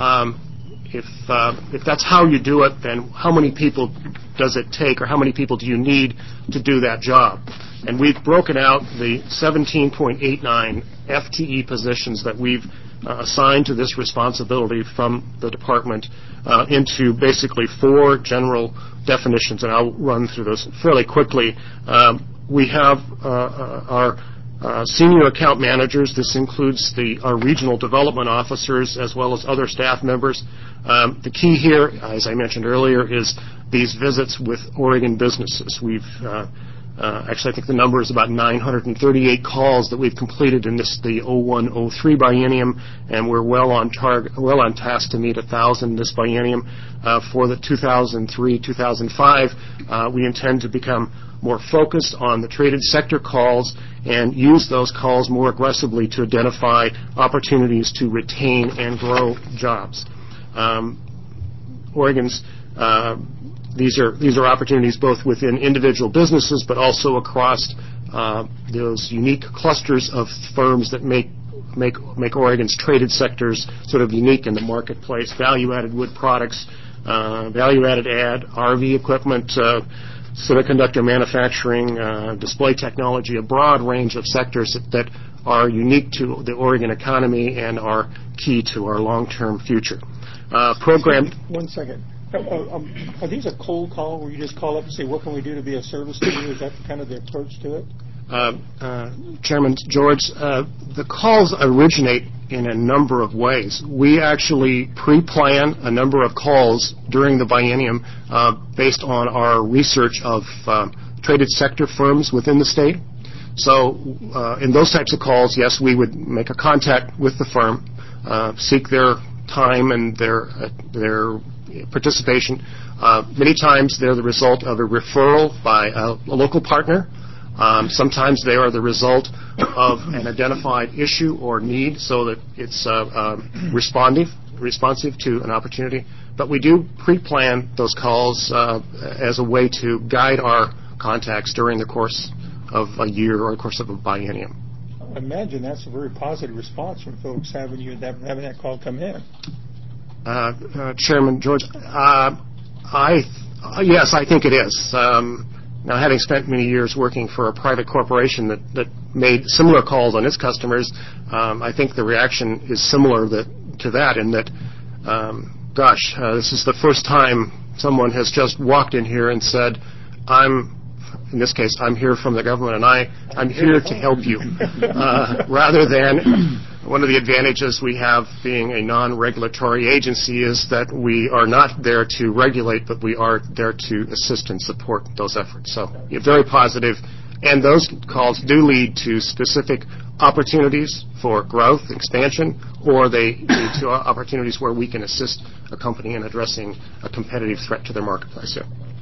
If that's how you do it, then how many people does it take, or how many people do you need to do that job? And we've broken out the 17.89 FTE positions that we've assigned to this responsibility from the department into basically 4 general definitions, and I'll run through those fairly quickly. We have our senior account managers. This includes our regional development officers as well as other staff members. The key here, as I mentioned earlier, is these visits with Oregon businesses. We've actually, I think the number is about 938 calls that we've completed in the 01-03 biennium, and we're well on task to meet 1,000 this biennium. For the 2003-2005, we intend to become more focused on the traded sector calls and use those calls more aggressively to identify opportunities to retain and grow jobs. Oregon's these are opportunities both within individual businesses, but also across those unique clusters of firms that make Oregon's traded sectors sort of unique in the marketplace. Value-added wood products, value-added RV equipment, semiconductor manufacturing, display technology, a broad range of sectors that are unique to the Oregon economy and are key to our long-term future. Program. One second. Are these a cold call where you just call up and say, what can we do to be of service to you? Is that kind of the approach to it? Chairman George, the calls originate in a number of ways. We actually pre-plan a number of calls during the biennium based on our research of traded sector firms within the state. So in those types of calls, yes, we would make a contact with the firm, seek their time and their participation. Many times they're the result of a referral by a local partner. Sometimes they are the result of an identified issue or need so that it's responsive to an opportunity. But we do pre-plan those calls as a way to guide our contacts during the course of a year or the course of a biennium. I imagine that's a very positive response from folks having that call come in. Chairman George, yes, I think it is. Now, having spent many years working for a private corporation that made similar calls on its customers, I think the reaction is similar to that in that, this is the first time someone has just walked in here and said, in this case, I'm here from the government and I'm here to help you, rather than one of the advantages we have being a non-regulatory agency is that we are not there to regulate, but we are there to assist and support those efforts. So very positive, and those calls do lead to specific opportunities for growth, expansion, or they lead to opportunities where we can assist a company in addressing a competitive threat to their marketplace.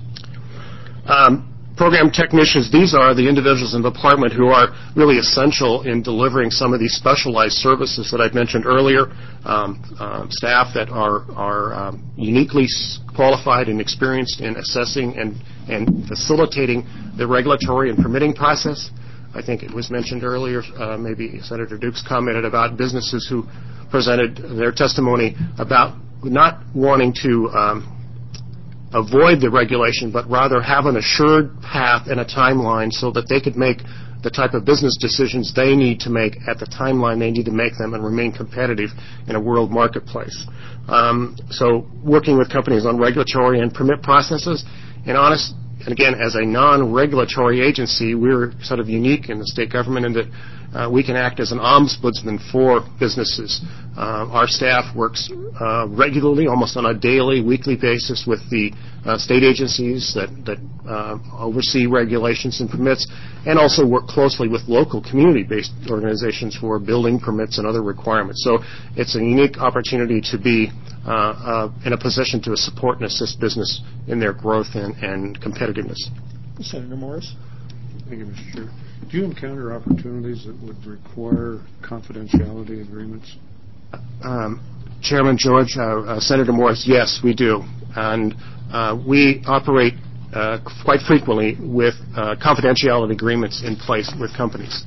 Program technicians, these are the individuals in the department who are really essential in delivering some of these specialized services that I've mentioned earlier, staff that are uniquely qualified and experienced in assessing and facilitating the regulatory and permitting process. I think it was mentioned earlier, maybe Senator Dukes commented about businesses who presented their testimony about not wanting to avoid the regulation, but rather have an assured path and a timeline so that they could make the type of business decisions they need to make at the timeline they need to make them and remain competitive in a world marketplace. So working with companies on regulatory and permit processes, and again, as a non-regulatory agency, we're sort of unique in the state government in that we can act as an ombudsman for businesses. Our staff works regularly, almost on a daily, weekly basis with the state agencies that oversee regulations and permits, and also work closely with local community-based organizations for building permits and other requirements. So it's a unique opportunity to be in a position to support and assist business in their growth and competitiveness. Senator Morris. Thank you, Mr. Chair. Do you encounter opportunities that would require confidentiality agreements? Chairman George, Senator Morris, yes, we do. And we operate quite frequently with confidentiality agreements in place with companies.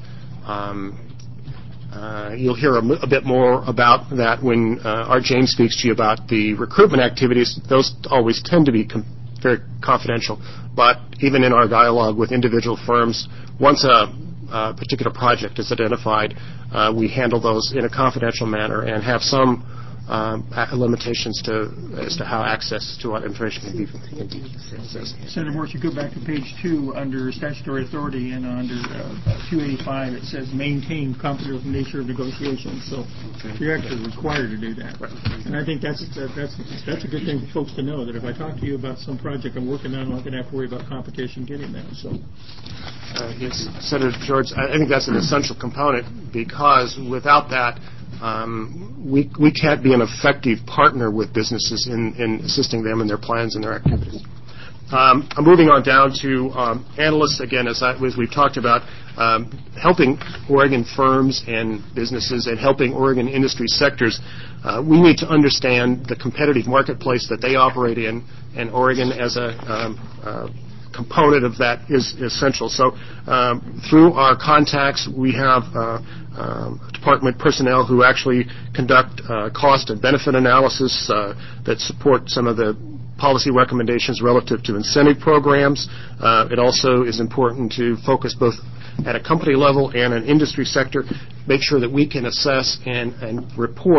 You'll hear a bit more about that when Art James speaks to you about the recruitment activities. Those always tend to be very confidential. But even in our dialogue with individual firms, once a particular project is identified, we handle those in a confidential manner and have some limitations as to how access to what information can be accessed. Senator Morris, you go back to page 2 under statutory authority, and under 285 it says maintain confidential nature of negotiations. So you're actually required to do that. Right. And I think that's a good thing for folks to know, that if I talk to you about some project I'm working on, I'm not going to have to worry about competition getting that. So. Yes, Senator George, I think that's an essential component, because without that, we can't be an effective partner with businesses in assisting them in their plans and their activities. I'm moving on down to analysts, again, as we've talked about, helping Oregon firms and businesses and helping Oregon industry sectors. We need to understand the competitive marketplace that they operate in, and Oregon as a component of that is essential. So through our contacts, we have department personnel who actually conduct cost and benefit analysis that support some of the policy recommendations relative to incentive programs. It also is important to focus both at a company level and an industry sector, make sure that we can assess and report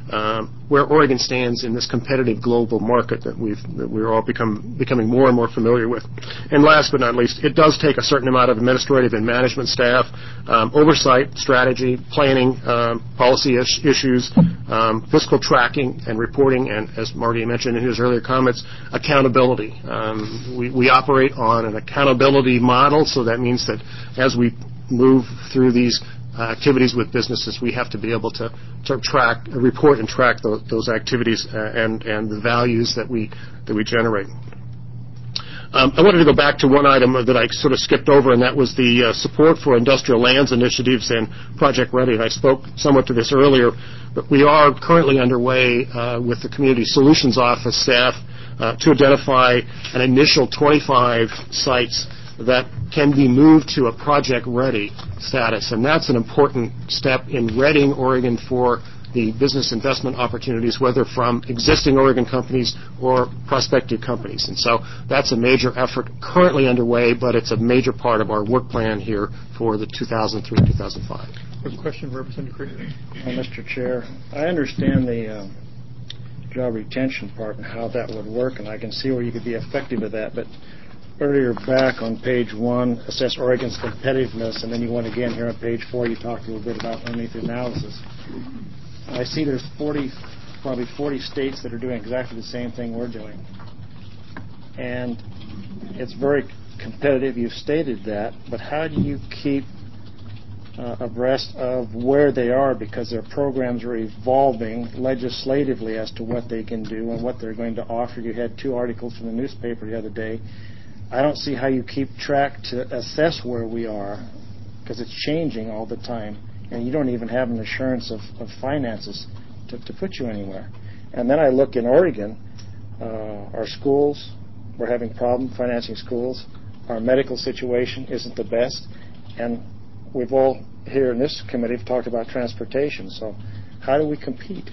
where Oregon stands in this competitive global market that we're all becoming more and more familiar with. And last but not least, it does take a certain amount of administrative and management staff, oversight, strategy, planning, policy issues, fiscal tracking and reporting, and as Marty mentioned in his earlier comments, accountability. We operate on an accountability model, so that means that as we move through these activities with businesses, we have to be able to report and track those activities and the values that we generate. I wanted to go back to one item that I sort of skipped over, and that was the support for industrial lands initiatives and Project Ready. And I spoke somewhat to this earlier, but we are currently underway with the Community Solutions Office staff to identify an initial 25 sites that can be moved to a Project Ready status. And that's an important step in readying Oregon for the business investment opportunities, whether from existing Oregon companies or prospective companies. And so that's a major effort currently underway, but it's a major part of our work plan here for the 2003-2005. Question, Representative Krieger. Mr. Chair, I understand the job retention part and how that would work, and I can see where you could be effective at that, but earlier back on page 1, assess Oregon's competitiveness, and then you went again here on page 4, you talked a little bit about underneath the analysis. I see there's probably 40 states that are doing exactly the same thing we're doing. And it's very competitive, you've stated that, but how do you keep abreast of where they are, because their programs are evolving legislatively as to what they can do and what they're going to offer? You had 2 articles from the newspaper the other day. I don't see how you keep track to assess where we are, because it's changing all the time, and you don't even have an assurance of finances to put you anywhere. And then I look in Oregon, our schools, we're having problem financing schools. Our medical situation isn't the best, and we've all here in this committee have talked about transportation. So how do we compete?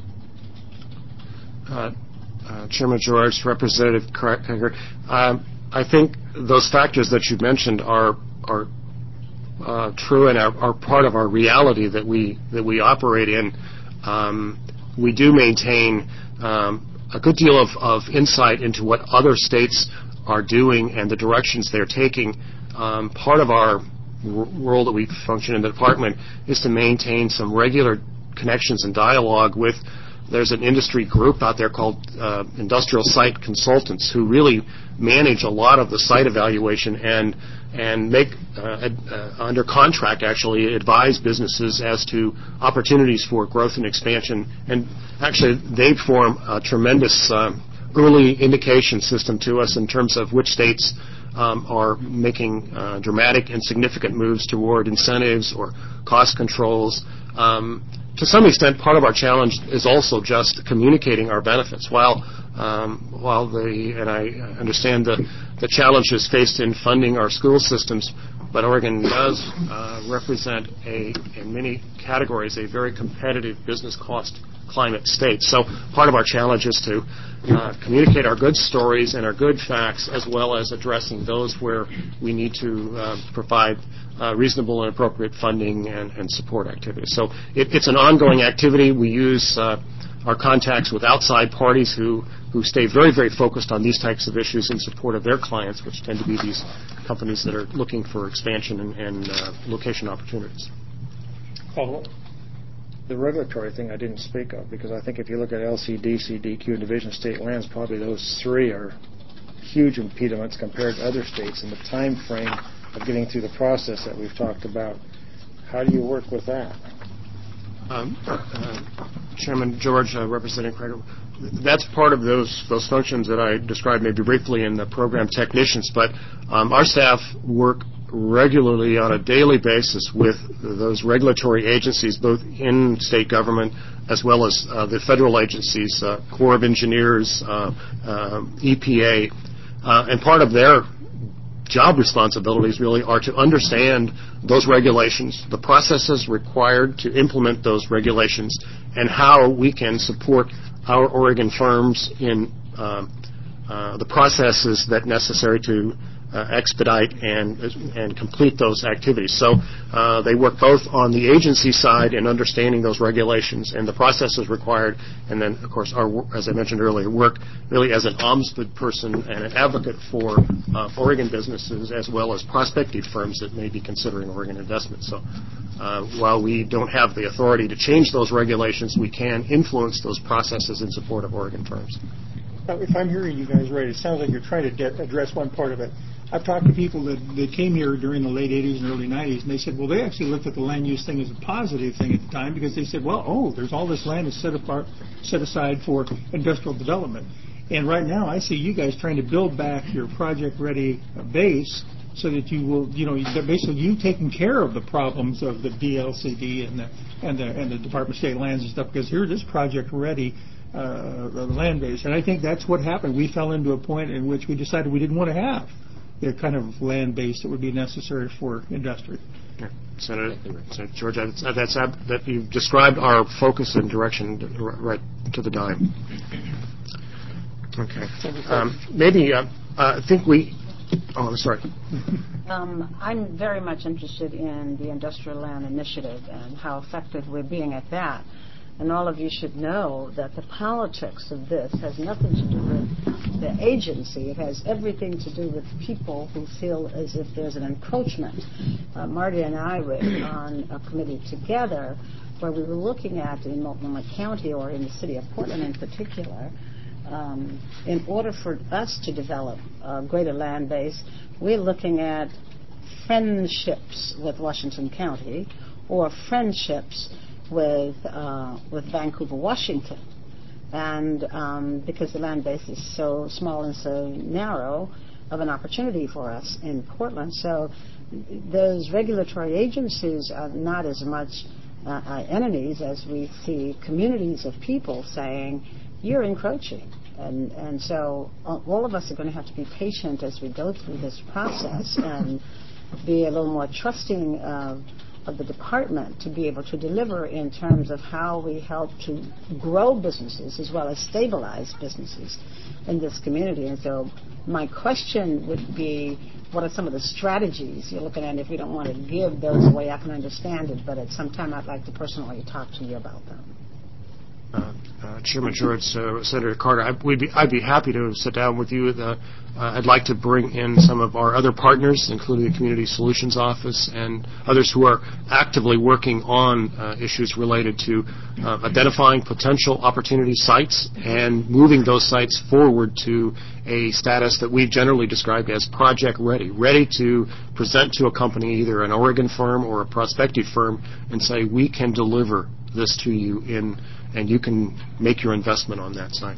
Chairman George, Representative Krieger, I think those factors that you mentioned are true and are part of our reality that we operate in. We do maintain a good deal of insight into what other states are doing and the directions they're taking. Part of our role that we function in the department is to maintain some regular connections and dialogue with. There's an industry group out there called Industrial Site Consultants who really manage a lot of the site evaluation and make, under contract actually, advise businesses as to opportunities for growth and expansion. And actually, they form a tremendous early indication system to us in terms of which states are making dramatic and significant moves toward incentives or cost controls. To some extent, part of our challenge is also just communicating our benefits. While and I understand the challenges faced in funding our school systems, but Oregon does represent in many categories, a very competitive business cost climate state. So part of our challenge is to communicate our good stories and our good facts, as well as addressing those where we need to provide reasonable and appropriate funding and support activities. So it's an ongoing activity. We use our contacts with outside parties who stay very, very focused on these types of issues in support of their clients, which tend to be these companies that are looking for expansion and location opportunities. The regulatory thing I didn't speak of, because I think if you look at LCDC, DQ, and Division of State Lands, probably those 3 are huge impediments compared to other states, and the time frame of getting through the process that we've talked about. How do you work with that? Chairman George, Representative Krieger, that's part of those functions that I described maybe briefly in the program technicians, but our staff work regularly on a daily basis with those regulatory agencies, both in state government as well as the federal agencies, Corps of Engineers, EPA, and part of their job responsibilities really are to understand those regulations, the processes required to implement those regulations, and how we can support our Oregon firms in the processes that necessary to expedite and complete those activities. So they work both on the agency side in understanding those regulations and the processes required, and then, of course, as I mentioned earlier, work really as an ombudsperson and an advocate for Oregon businesses as well as prospective firms that may be considering Oregon investment. So while we don't have the authority to change those regulations, we can influence those processes in support of Oregon firms. Now, if I'm hearing you guys right, it sounds like you're trying to address one part of it. I've talked to people that came here during the late 80s and early 90s, and they said, well, they actually looked at the land use thing as a positive thing at the time because they said, well, there's all this land that's set aside for industrial development. And right now, I see you guys trying to build back your project-ready base so that you will, basically you taking care of the problems of the DLCD and the Department of State lands and stuff because here it is project-ready land base. And I think that's what happened. We fell into a point in which we decided we didn't want to have the kind of land base that would be necessary for industry. Yeah. Senator George, that you've described our focus and direction right to the dime. Okay. I think we... Oh, I'm sorry. I'm very much interested in the Industrial Land Initiative and how effective we're being at that. And all of you should know that the politics of this has nothing to do with the agency. It has everything to do with people who feel as if there's an encroachment. Marty and I were on a committee together where we were looking at in Multnomah County or in the city of Portland in particular, in order for us to develop a greater land base, we're looking at friendships with Washington County or friendships with Vancouver, Washington. And because the land base is so small and so narrow of an opportunity for us in Portland. So those regulatory agencies are not as much enemies as we see communities of people saying, you're encroaching. And so all of us are going to have to be patient as we go through this process and be a little more trusting of the department to be able to deliver in terms of how we help to grow businesses as well as stabilize businesses in this community. And so my question would be, what are some of the strategies you're looking at? If you don't want to give those away, I can understand it, but at some time I'd like to personally talk to you about them. Chairman George, Senator Carter, I'd be happy to sit down with you. I'd like to bring in some of our other partners, including the Community Solutions Office and others who are actively working on issues related to identifying potential opportunity sites and moving those sites forward to a status that we've generally described as project ready to present to a company, either an Oregon firm or a prospective firm, and say, we can deliver this to you and you can make your investment on that site.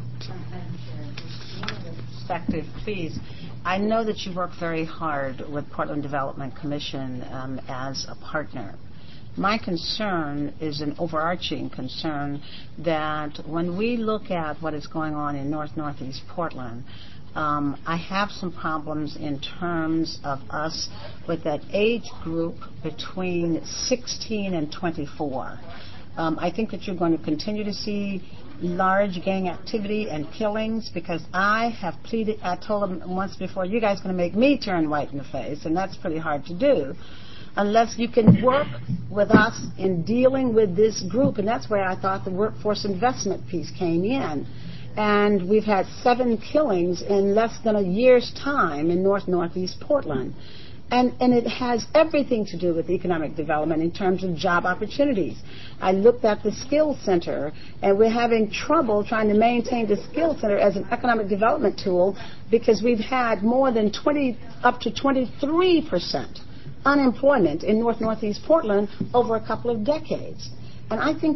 Perspective, please. I know that you work very hard with Portland Development Commission as a partner. My concern is an overarching concern that when we look at what is going on in Northeast Portland, I have some problems in terms of us with that age group between 16 and 24. I think that you're going to continue to see large gang activity and killings because I have pleaded, I told them once before, you guys are going to make me turn white in the face, and that's pretty hard to do unless you can work with us in dealing with this group, and that's where I thought the workforce investment piece came in. And we've had 7 killings in less than a year's time in Northeast Portland. And it has everything to do with economic development in terms of job opportunities. I looked at the Skills Center, and we're having trouble trying to maintain the Skills Center as an economic development tool because we've had more than up to 23% unemployment in Northeast Portland over a couple of decades. And I think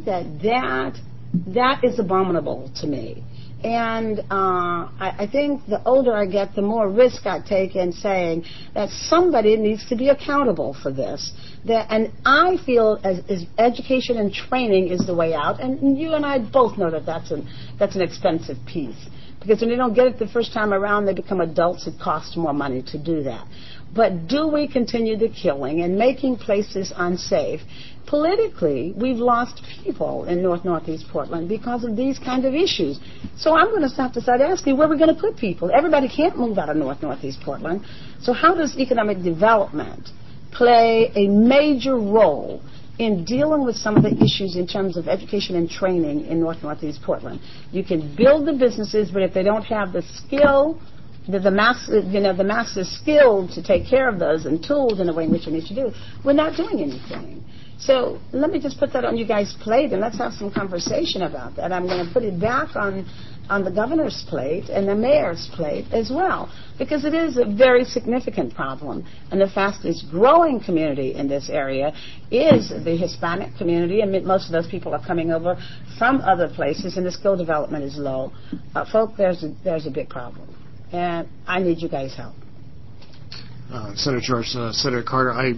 that is abominable to me. And I think the older I get, the more risk I take in saying that somebody needs to be accountable for this. And I feel as education and training is the way out. And you and I both know that that's an expensive piece. Because when they don't get it the first time around, they become adults. It costs more money to do that. But do we continue the killing and making places unsafe? Politically, we've lost people in Northeast Portland because of these kind of issues. So I'm going to stop to start asking where we're going to put people. Everybody can't move out of Northeast Portland. So how does economic development play a major role in dealing with some of the issues in terms of education and training in Northeast Portland? You can build the businesses, but if they don't have the skill, the massive skill to take care of those and tools in the way in which we need to do, we're not doing anything. So let me just put that on you guys' plate, and let's have some conversation about that. I'm going to put it back on the governor's plate and the mayor's plate as well, because it is a very significant problem. And the fastest growing community in this area is the Hispanic community, and most of those people are coming over from other places, and the skill development is low. Folks, there's a big problem, and I need you guys' help. Senator George, Senator Carter, I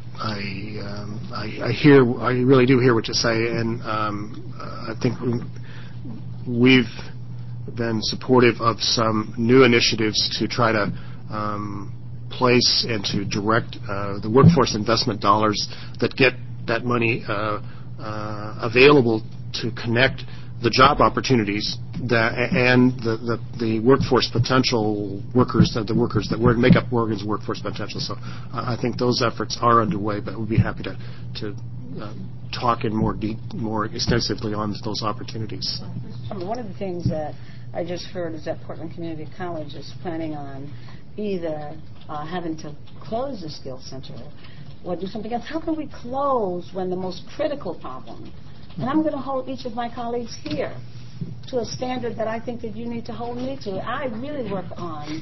really do hear what you say, and I think we've been supportive of some new initiatives to try to place and to direct the workforce investment dollars that get that money available to connect the job opportunities and the workforce potential workers, the workers that make up Oregon's workforce potential. So I think those efforts are underway, but we'd be happy to talk in more extensively on those opportunities. One of the things that I just heard is that Portland Community College is planning on either having to close the Skills Center or do something else. How can we close when the most critical problem? And I'm going to hold each of my colleagues here to a standard that I think that you need to hold me to. I really work on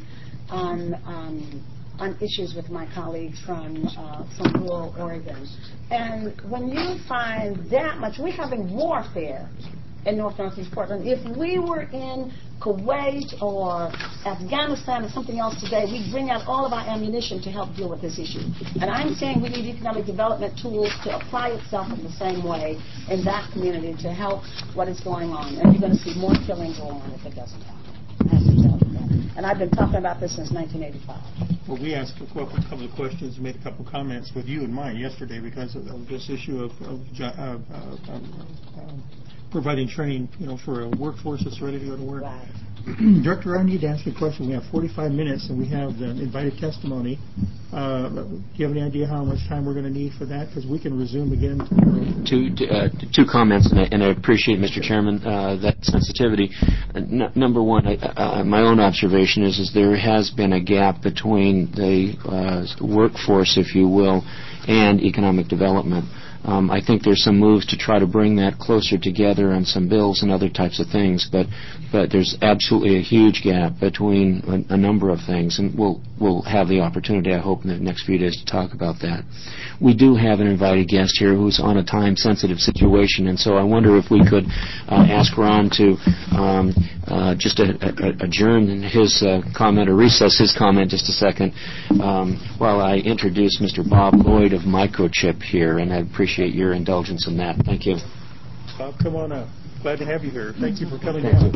issues with my colleagues from rural Oregon. And when you find that much, we're having warfare in Northeast Portland. If we were in Kuwait or Afghanistan or something else today, we'd bring out all of our ammunition to help deal with this issue. And I'm saying we need economic development tools to apply itself in the same way in that community to help what is going on. And you're going to see more killing going on if it doesn't happen. I have to tell you that. And I've been talking about this since 1985. Well, we asked a couple of questions and made a couple of comments with you in mind yesterday because of this issue of providing training, for a workforce that's ready to go to work. Right. Director, I need to ask you a question. We have 45 minutes, and we have the invited testimony. Do you have any idea how much time we're going to need for that? Because we can resume again tomorrow. Two comments, and I appreciate, Mr. Chairman, that sensitivity. Number one, my own observation is there has been a gap between the workforce, if you will, and economic development. I think there's some moves to try to bring that closer together on some bills and other types of things, but there's absolutely a huge gap between a number of things, and we'll have the opportunity, I hope, in the next few days to talk about that. We do have an invited guest here who's on a time-sensitive situation, and so I wonder if we could ask Ron to just adjourn his comment or recess his comment just a second while I introduce Mr. Bob Lloyd of Microchip here, and I appreciate your indulgence in that. Thank you. Bob, come on up. Glad to have you here. Thank you for coming down.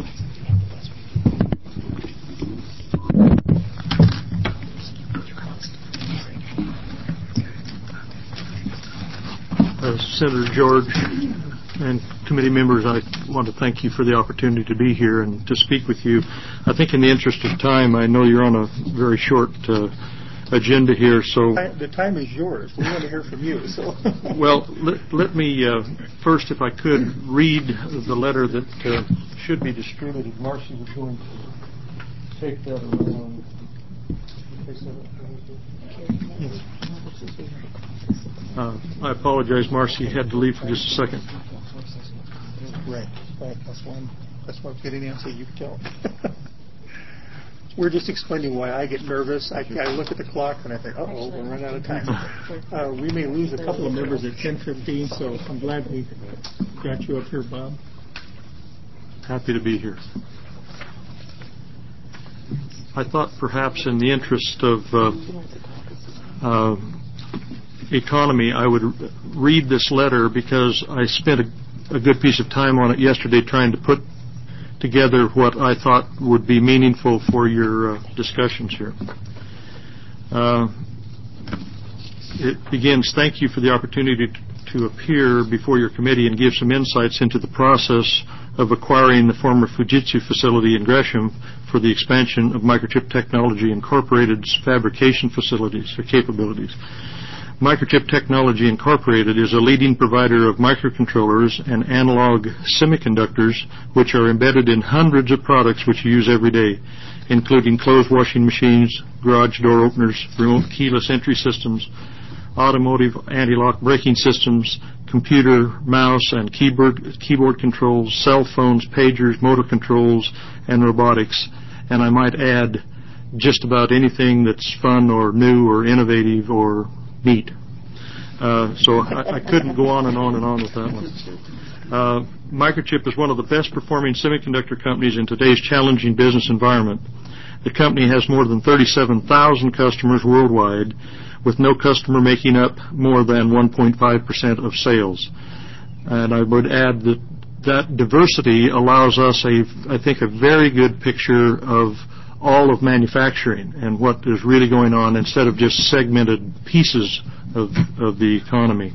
Senator George and committee members, I want to thank you for the opportunity to be here and to speak with you. I think in the interest of time, I know you're on a very short agenda here, so... The time is yours. We want to hear from you. So. Well, let me first, if I could, read the letter that should be distributed. Marcy was going to take that around. I apologize, Marcy. Had to leave for just a second. Right. That's one getting in, so you can tell. We're just explaining why I get nervous. I look at the clock and I think, uh-oh, we're running out of time. We may lose a couple of members at 10:15, so I'm glad we got you up here, Bob. Happy to be here. I thought perhaps in the interest of economy, I would read this letter because I spent a good piece of time on it yesterday trying to put together what I thought would be meaningful for your discussions here. It begins, thank you for the opportunity to appear before your committee and give some insights into the process of acquiring the former Fujitsu facility in Gresham for the expansion of Microchip Technology Incorporated's fabrication facilities or capabilities. Microchip Technology Incorporated is a leading provider of microcontrollers and analog semiconductors which are embedded in hundreds of products which you use every day, including clothes washing machines, garage door openers, remote keyless entry systems, automotive anti-lock braking systems, computer, mouse, and keyboard controls, cell phones, pagers, motor controls, and robotics. And I might add just about anything that's fun or new or innovative or neat. So I couldn't go on and on and on with that one. Microchip is one of the best performing semiconductor companies in today's challenging business environment. The company has more than 37,000 customers worldwide, with no customer making up more than 1.5% of sales. And I would add that that diversity allows us, I think, a very good picture of all of manufacturing and what is really going on instead of just segmented pieces of the economy.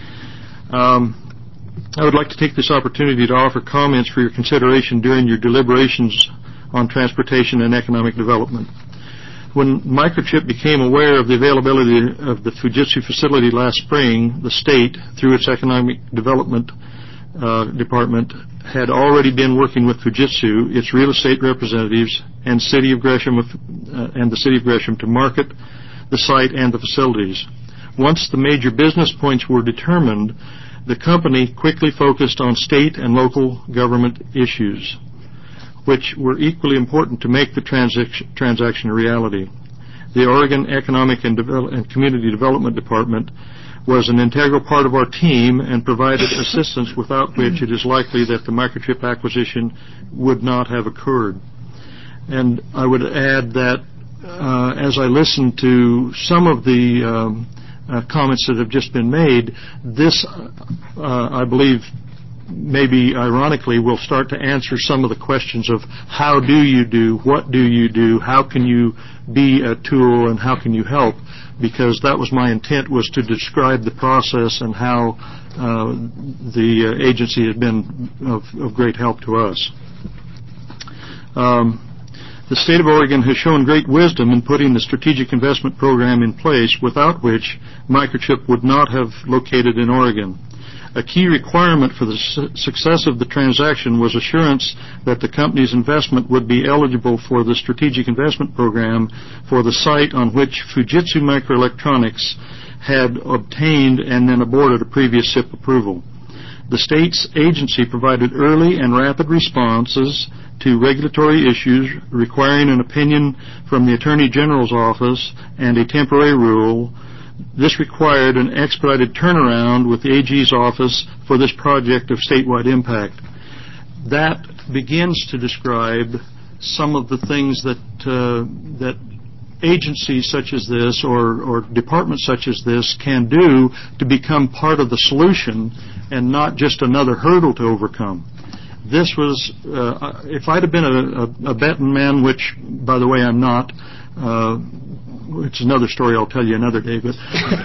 I would like to take this opportunity to offer comments for your consideration during your deliberations on transportation and economic development. When Microchip became aware of the availability of the Fujitsu facility last spring, the state, through its economic development department, had already been working with Fujitsu, its real estate representatives, and the City of Gresham to market the site and the facilities. Once the major business points were determined, the company quickly focused on state and local government issues, which were equally important to make the transaction a reality. The Oregon Economic and Community Development Department was an integral part of our team and provided assistance without which it is likely that the Microchip acquisition would not have occurred. And I would add that as I listened to some of the comments that have just been made, this, I believe, maybe ironically, will start to answer some of the questions of how do you do, what do you do, how can you be a tool, and how can you help, because that was my intent, was to describe the process and how the agency has been of great help to us. The state of Oregon has shown great wisdom in putting the strategic investment program in place, without which Microchip would not have located in Oregon. A key requirement for the success of the transaction was assurance that the company's investment would be eligible for the strategic investment program for the site on which Fujitsu Microelectronics had obtained and then aborted a previous SIP approval. The state's agency provided early and rapid responses to regulatory issues requiring an opinion from the Attorney General's office and a temporary rule. This required an expedited turnaround with the AG's office for this project of statewide impact. That begins to describe some of the things that agencies such as this or departments such as this can do to become part of the solution and not just another hurdle to overcome. This was, if I'd have been a betting man, which, by the way, I'm not, it's another story I'll tell you another day, but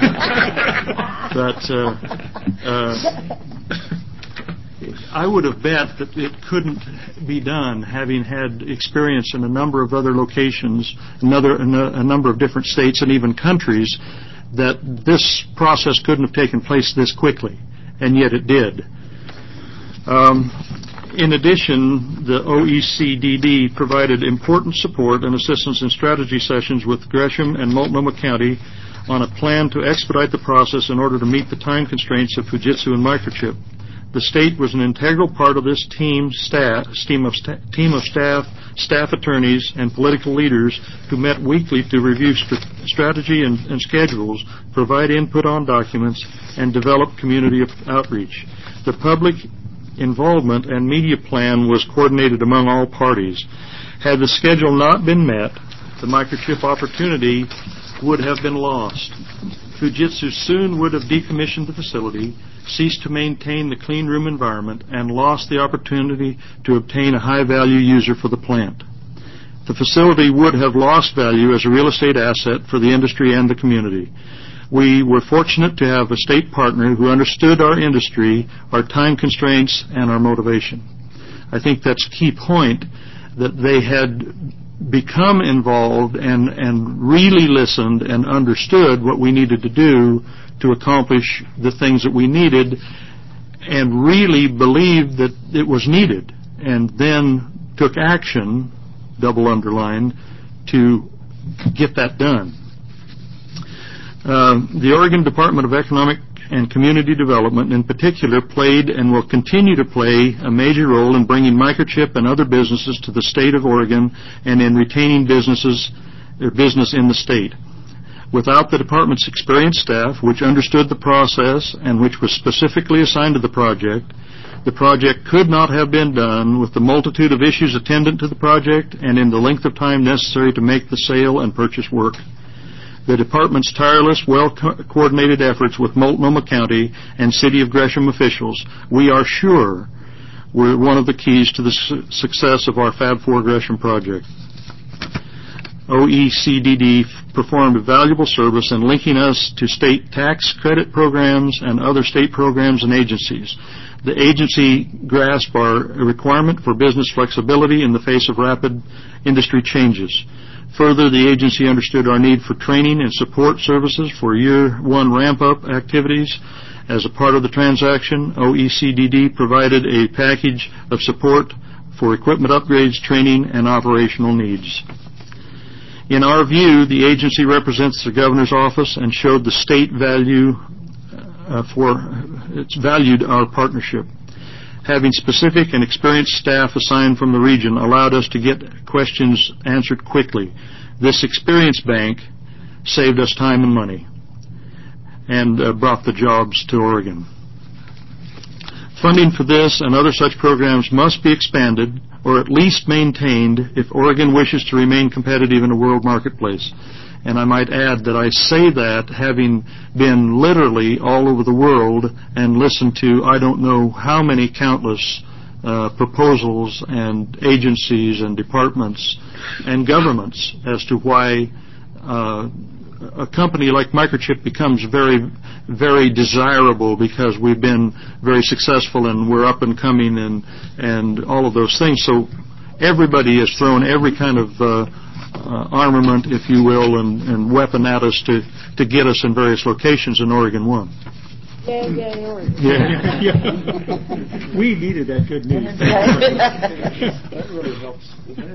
I would have bet that it couldn't be done, having had experience in a number of other locations, a number of different states and even countries, that this process couldn't have taken place this quickly, and yet it did. In addition, the OECDD provided important support and assistance in strategy sessions with Gresham and Multnomah County on a plan to expedite the process in order to meet the time constraints of Fujitsu and Microchip. The state was an integral part of this team of staff attorneys, and political leaders who met weekly to review strategy and schedules, provide input on documents, and develop community outreach. The public involvement and media plan was coordinated among all parties. Had the schedule not been met, the Microchip opportunity would have been lost. Fujitsu soon would have decommissioned the facility, ceased to maintain the clean room environment, and lost the opportunity to obtain a high-value user for the plant. The facility would have lost value as a real estate asset for the industry and the community. We were fortunate to have a state partner who understood our industry, our time constraints, and our motivation. I think that's a key point, that they had become involved and really listened and understood what we needed to do to accomplish the things that we needed, and really believed that it was needed, and then took action, double underline, to get that done. The Oregon Department of Economic and Community Development in particular played and will continue to play a major role in bringing Microchip and other businesses to the state of Oregon and in retaining business in the state. Without the department's experienced staff, which understood the process and which was specifically assigned to the project could not have been done with the multitude of issues attendant to the project and in the length of time necessary to make the sale and purchase work. The department's tireless, well-coordinated efforts with Multnomah County and City of Gresham officials, we are sure, were one of the keys to the success of our Fab 4 Gresham project. OECDD performed a valuable service in linking us to state tax credit programs and other state programs and agencies. The agency grasped our requirement for business flexibility in the face of rapid industry changes. Further, the agency understood our need for training and support services for year one ramp-up activities. As a part of the transaction, OECDD provided a package of support for equipment upgrades, training, and operational needs. In our view, the agency represents the governor's office and showed the state valued our partnership. Having specific and experienced staff assigned from the region allowed us to get questions answered quickly. This experience bank saved us time and money and brought the jobs to Oregon. Funding for this and other such programs must be expanded or at least maintained if Oregon wishes to remain competitive in a world marketplace. And I might add that I say that having been literally all over the world and listened to I don't know how many countless proposals and agencies and departments and governments as to why a company like Microchip becomes very, very desirable because we've been very successful and we're up and coming and all of those things. So everybody has thrown every kind of armament, if you will, and weapon at us to get us in various locations, and Oregon won. Yay, Oregon. Yeah. We needed that good news. That really helps the day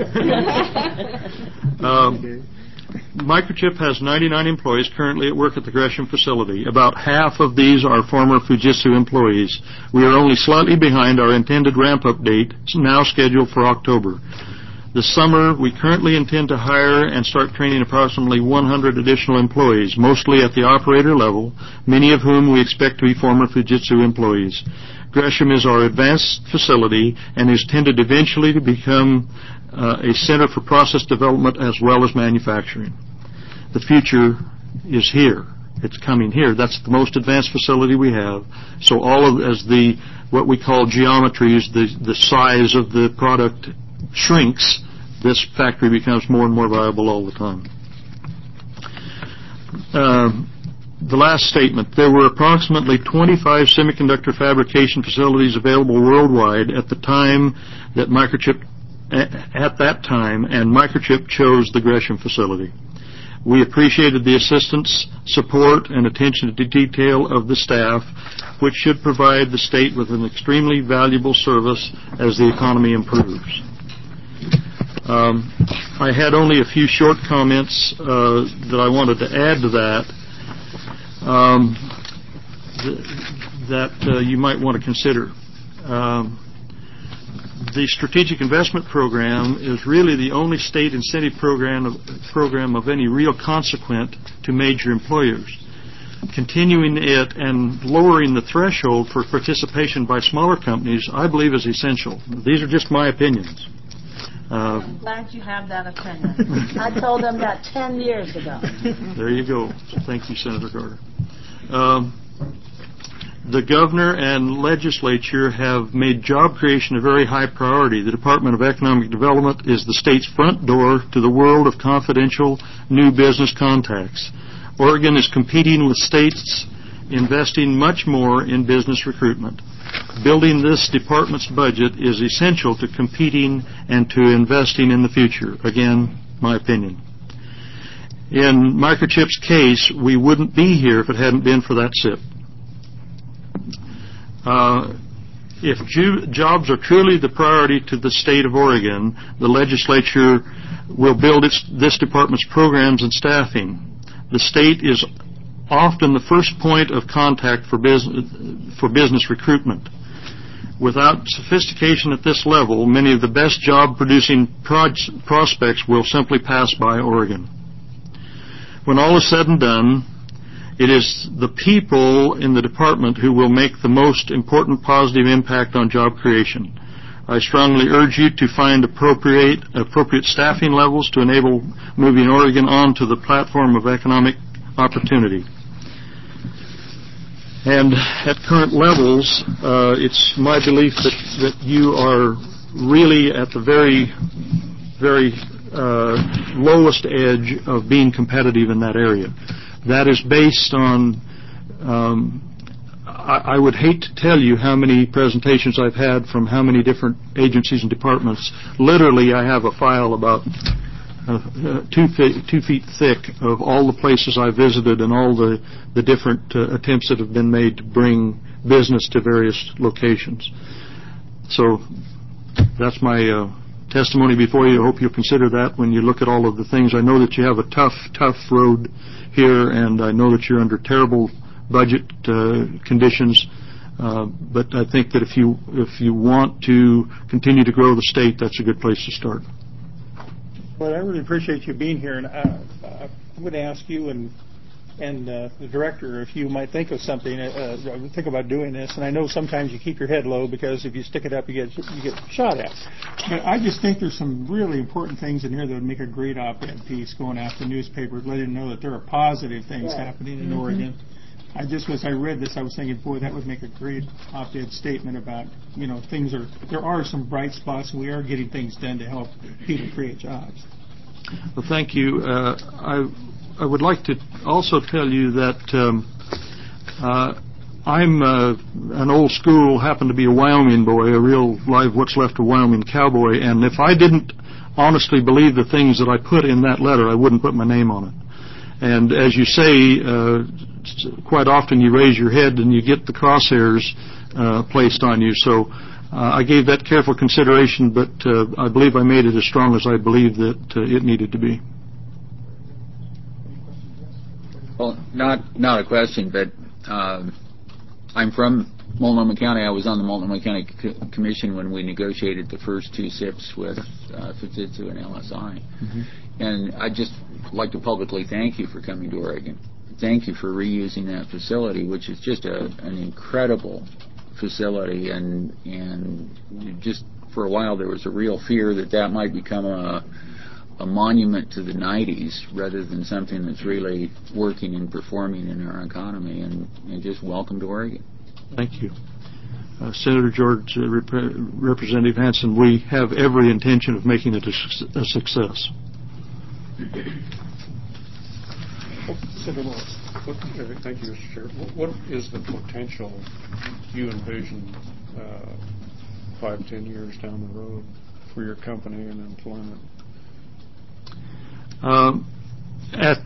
along. Microchip has 99 employees currently at work at the Gresham facility. About half of these are former Fujitsu employees. We are only slightly behind our intended ramp-up date, now scheduled for October. This summer, we currently intend to hire and start training approximately 100 additional employees, mostly at the operator level, many of whom we expect to be former Fujitsu employees. Gresham is our advanced facility and is intended eventually to become a center for process development as well as manufacturing. The future is here. It's coming here. That's the most advanced facility we have. So all of as the what we call geometries, the size of the product shrinks, this factory becomes more and more viable all the time. The last statement, there were approximately 25 semiconductor fabrication facilities available worldwide at the time that Microchip chose the Gresham facility. We appreciated the assistance, support, and attention to detail of the staff, which should provide the state with an extremely valuable service as the economy improves. I had only a few short comments that I wanted to add to that you might want to consider. The Strategic Investment Program is really the only state incentive program of any real consequence to major employers. Continuing it and lowering the threshold for participation by smaller companies, I believe, is essential. These are just my opinions. I'm glad you have that opinion. I told them that 10 years ago. There you go. Thank you, Senator Carter. The governor and legislature have made job creation a very high priority. The Department of Economic Development is the state's front door to the world of confidential new business contacts. Oregon is competing with states investing much more in business recruitment. Building this department's budget is essential to competing and to investing in the future. Again, my opinion. In Microchip's case, we wouldn't be here if it hadn't been for that SIP. If jobs are truly the priority to the state of Oregon, the legislature will build this department's programs and staffing. The state is often the first point of contact for business recruitment. Without sophistication at this level, many of the best job-producing prospects will simply pass by Oregon. When all is said and done, it is the people in the department who will make the most important positive impact on job creation. I strongly urge you to find appropriate staffing levels to enable moving Oregon onto the platform of economic opportunity. And at current levels, it's my belief that you are really at the very, very lowest edge of being competitive in that area. That is based on, I would hate to tell you how many presentations I've had from how many different agencies and departments. Literally, I have a file about 2 feet thick of all the places I visited and all the different attempts that have been made to bring business to various locations. So that's my testimony before you. I hope you'll consider that when you look at all of the things. I know that you have a tough road here, and I know that you're under terrible budget conditions, but I think that if you want to continue to grow the state, that's a good place to start. Well, I really appreciate you being here, and I'm going to ask you and the director if you might think of something, think about doing this. And I know sometimes you keep your head low because if you stick it up, you get shot at. But I just think there's some really important things in here that would make a great op-ed piece going out to newspapers, letting them know that there are positive things happening in Oregon. As I read this, I was thinking, boy, that would make a great op-ed statement about, there are some bright spots, and we are getting things done to help people create jobs. Well, thank you. I would like to also tell you that I'm an old school, happen to be a Wyoming boy, a real live what's left of Wyoming cowboy, and if I didn't honestly believe the things that I put in that letter, I wouldn't put my name on it. And as you say, quite often you raise your head and you get the crosshairs placed on you. So I gave that careful consideration, but I believe I made it as strong as I believed that it needed to be. Well, not a question, but I'm from Multnomah County. I was on the Multnomah County Commission when we negotiated the first 2 SIPs with Fujitsu and LSI. Mm-hmm. And I'd just like to publicly thank you for coming to Oregon. Thank you for reusing that facility, which is just an incredible facility. And just for a while there was a real fear that might become a monument to the 90s rather than something that's really working and performing in our economy. And just welcome to Oregon. Thank you. Senator George, Representative Hansen, we have every intention of making it a success. Senator Morris. Thank you, Mr. Chair. What is the potential you envision 5-10 years down the road for your company and employment? At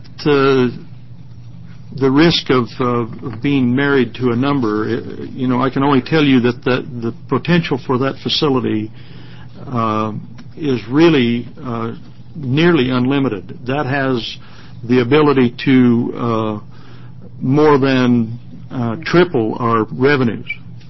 the risk of being married to a number, I can only tell you that the potential for that facility is really nearly unlimited. That has the ability to more than triple our revenues,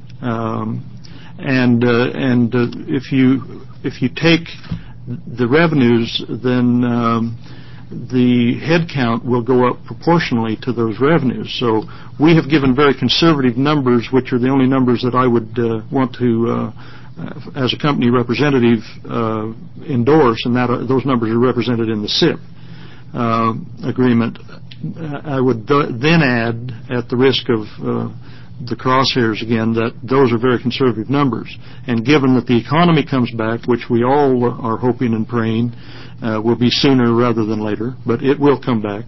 and if you take the revenues, then the head count will go up proportionally to those revenues. So we have given very conservative numbers, which are the only numbers that I would want to as a company representative, endorse, and those numbers are represented in the SIP agreement. I would then add, at the risk of the crosshairs again, that those are very conservative numbers. And given that the economy comes back, which we all are hoping and praying will be sooner rather than later, but it will come back,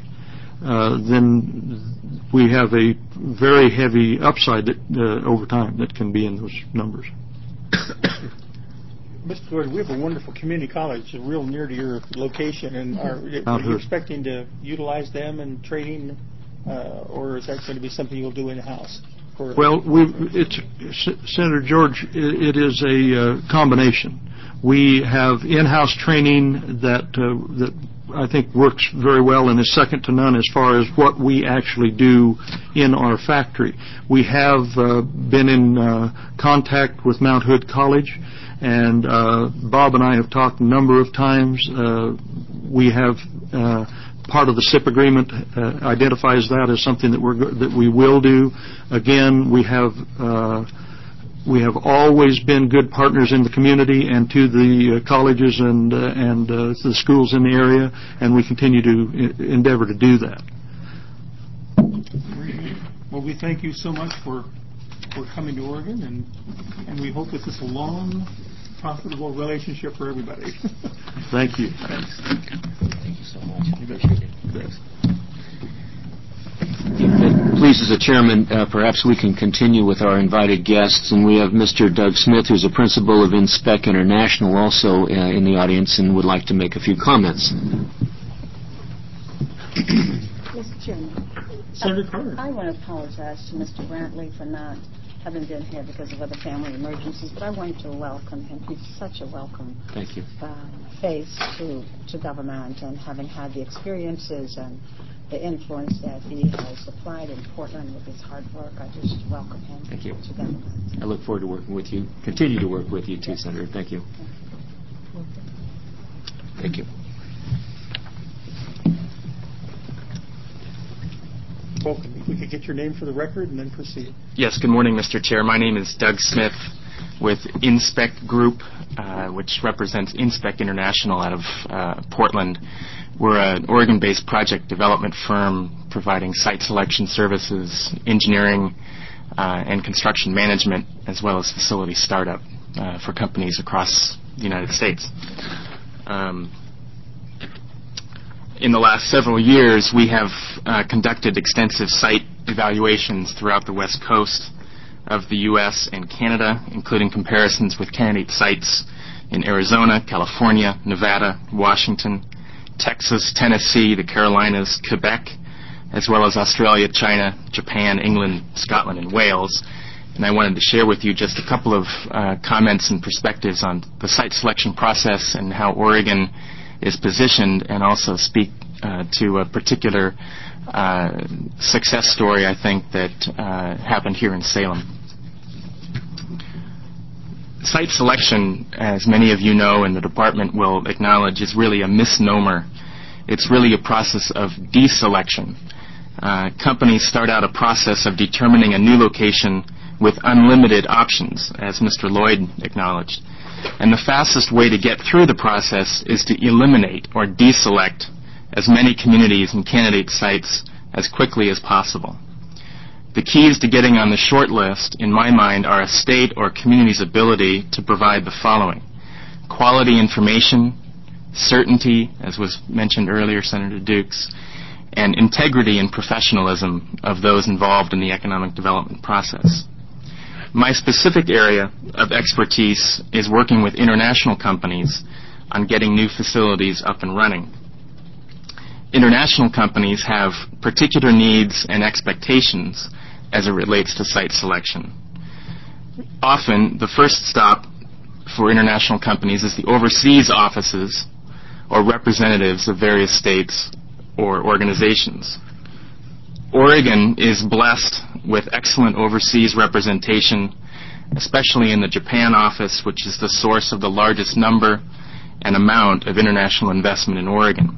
then we have a very heavy upside that, over time that can be in those numbers. Mr. Lloyd, we have a wonderful community college real near to your location, and are you expecting to utilize them in training, or is that going to be something you'll do in-house? Well, Senator George, it is a combination. We have in-house training that I think works very well and is second to none as far as what we actually do in our factory. We have been in contact with Mount Hood College, and Bob and I have talked a number of times. We have part of the SIP agreement identifies that as something that we will do. Again, we have always been good partners in the community and to the colleges and the schools in the area, and we continue to endeavor to do that. Well, we thank you so much for coming to Oregon, and we hope this is a long, profitable relationship for everybody. Thank you. Thanks. Thank you so much. Appreciate it. Thanks. Please, as a chairman, perhaps we can continue with our invited guests, and we have Mr. Doug Smith, who's a principal of Inspec International, also in the audience, and would like to make a few comments. Mr. Chairman, Senator Carter. I want to apologize to Mr. Brantley for not having been here because of other family emergencies, but I want to welcome him. He's such a welcome Thank you. Face to government, and having had the experiences and the influence that he has applied in Portland with his hard work, I just welcome him Thank you. to government. I look forward to working with you. Continue to work with you too, Senator. Thank you. Thank you. Welcome. If we could get your name for the record and then proceed. Yes, good morning, Mr. Chair. My name is Doug Smith with Inspec Group, which represents Inspec International out of Portland. We're an Oregon-based project development firm providing site selection services, engineering, and construction management, as well as facility startup for companies across the United States. In the last several years, we have conducted extensive site evaluations throughout the West Coast of the U.S. and Canada, including comparisons with candidate sites in Arizona, California, Nevada, Washington, Texas, Tennessee, the Carolinas, Quebec, as well as Australia, China, Japan, England, Scotland, and Wales. And I wanted to share with you just a couple of comments and perspectives on the site selection process and how Oregon is positioned, and also speak to a particular success story, I think, that happened here in Salem. Site selection, as many of you know and the department will acknowledge, is really a misnomer. It's really a process of deselection. Companies start out a process of determining a new location with unlimited options, as Mr. Lloyd acknowledged. And the fastest way to get through the process is to eliminate or deselect as many communities and candidate sites as quickly as possible. The keys to getting on the short list, in my mind, are a state or community's ability to provide the following: quality information, certainty, as was mentioned earlier, Senator Dukes, and integrity and professionalism of those involved in the economic development process. My specific area of expertise is working with international companies on getting new facilities up and running. International companies have particular needs and expectations as it relates to site selection. Often, the first stop for international companies is the overseas offices or representatives of various states or organizations. Oregon is blessed with excellent overseas representation, especially in the Japan office, which is the source of the largest number and amount of international investment in Oregon.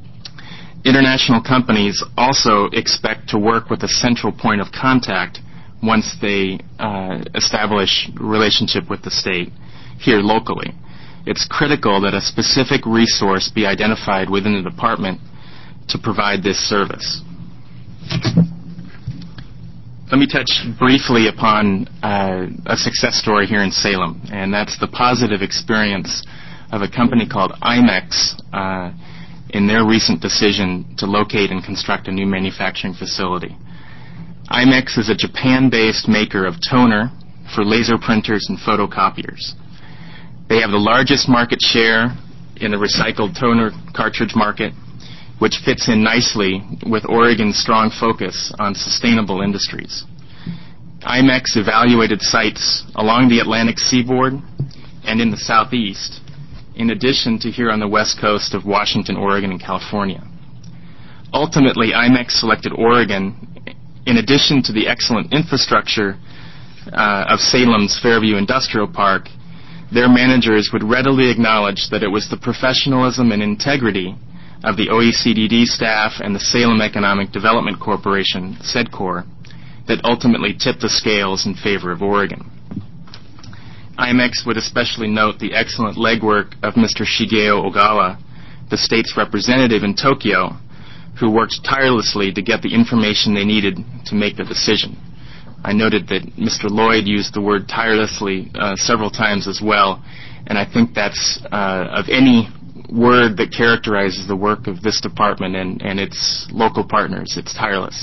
International companies also expect to work with a central point of contact once they establish relationship with the state here locally. It's critical that a specific resource be identified within the department to provide this service. Let me touch briefly upon a success story here in Salem, and that's the positive experience of a company called IMEX in their recent decision to locate and construct a new manufacturing facility. IMEX is a Japan-based maker of toner for laser printers and photocopiers. They have the largest market share in the recycled toner cartridge market, which fits in nicely with Oregon's strong focus on sustainable industries. IMEX evaluated sites along the Atlantic seaboard and in the southeast, in addition to here on the west coast of Washington, Oregon, and California. Ultimately, IMEX selected Oregon in addition to the excellent infrastructure of Salem's Fairview Industrial Park. Their managers would readily acknowledge that it was the professionalism and integrity of the OECDD staff and the Salem Economic Development Corporation, SEDCOR, that ultimately tipped the scales in favor of Oregon. IMEX would especially note the excellent legwork of Mr. Shigeo Ogawa, the state's representative in Tokyo, who worked tirelessly to get the information they needed to make the decision. I noted that Mr. Lloyd used the word tirelessly several times as well, and I think that's of any word that characterizes the work of this department and its local partners. It's tireless.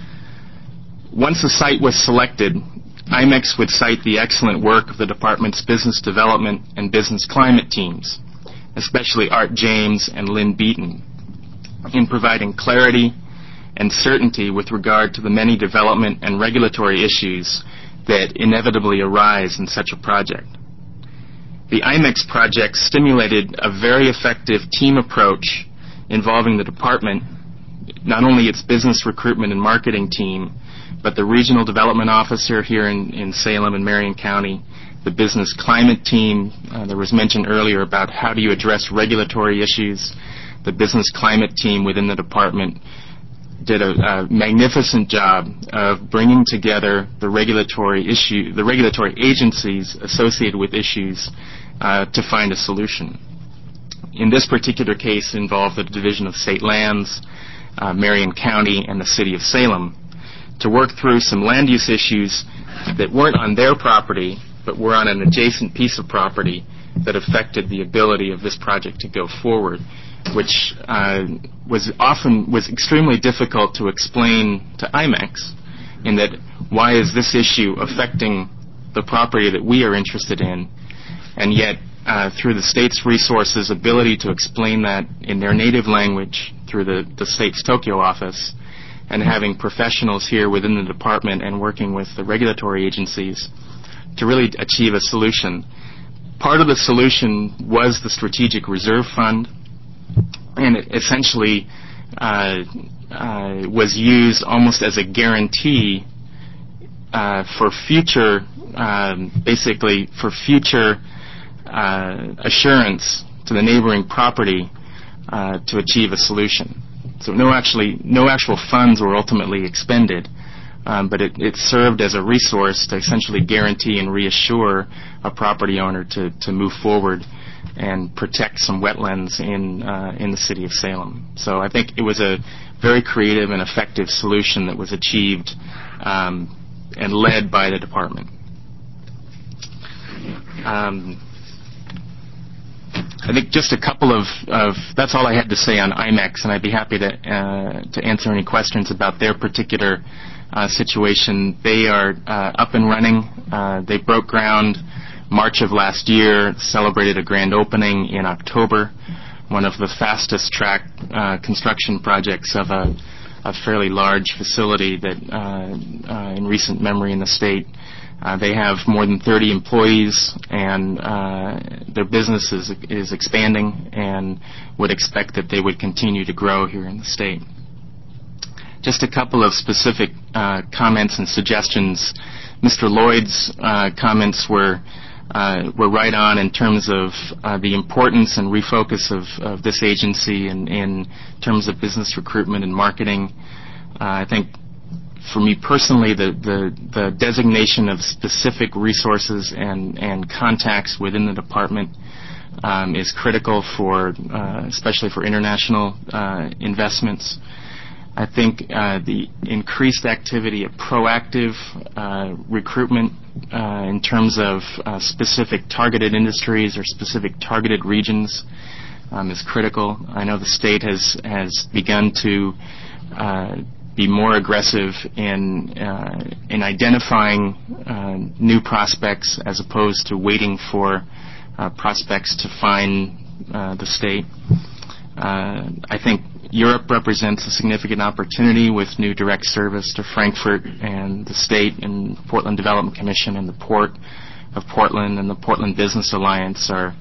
Once a site was selected, IMEX would cite the excellent work of the department's business development and business climate teams, especially Art James and Lynn Beaton, in providing clarity and certainty with regard to the many development and regulatory issues that inevitably arise in such a project. The IMEX project stimulated a very effective team approach involving the department, not only its business recruitment and marketing team, but the regional development officer here in Salem and Marion County, the business climate team. There was mention earlier about how do you address regulatory issues. The business climate team within the department did a magnificent job of bringing together the regulatory agencies associated with issues to find a solution. In this particular case, involved the Division of State Lands, Marion County, and the City of Salem to work through some land use issues that weren't on their property, but were on an adjacent piece of property that affected the ability of this project to go forward, which was extremely difficult to explain to IMEX, in that why is this issue affecting the property that we are interested in, and yet through the state's resources, ability to explain that in their native language through the state's Tokyo office, and having professionals here within the department and working with the regulatory agencies to really achieve a solution. Part of the solution was the Strategic Reserve Fund, and it essentially was used almost as a guarantee for future, assurance to the neighboring property to achieve a solution. So no actual funds were ultimately expended, but it served as a resource to essentially guarantee and reassure a property owner to move forward and protect some wetlands in the city of Salem. So I think it was a very creative and effective solution that was achieved and led by the department. I think just a couple of that's all I had to say on IMEX, and I'd be happy to answer any questions about their particular situation. They are up and running. They broke ground March of last year, celebrated a grand opening in October, one of the fastest track construction projects of a fairly large facility that in recent memory in the state. They have more than 30 employees, and their business is expanding, and would expect that they would continue to grow here in the state. Just a couple of specific comments and suggestions. Mr. Lloyd's comments were right on in terms of the importance and refocus of this agency in terms of business recruitment and marketing. I think For me personally, the designation of specific resources and contacts within the department is critical for, especially for international investments. I think the increased activity of proactive recruitment in terms of specific targeted industries or specific targeted regions is critical. I know the state has begun to be more aggressive in identifying new prospects as opposed to waiting for prospects to find the state. I think Europe represents a significant opportunity with new direct service to Frankfurt, and the state and Portland Development Commission and the Port of Portland and the Portland Business Alliance are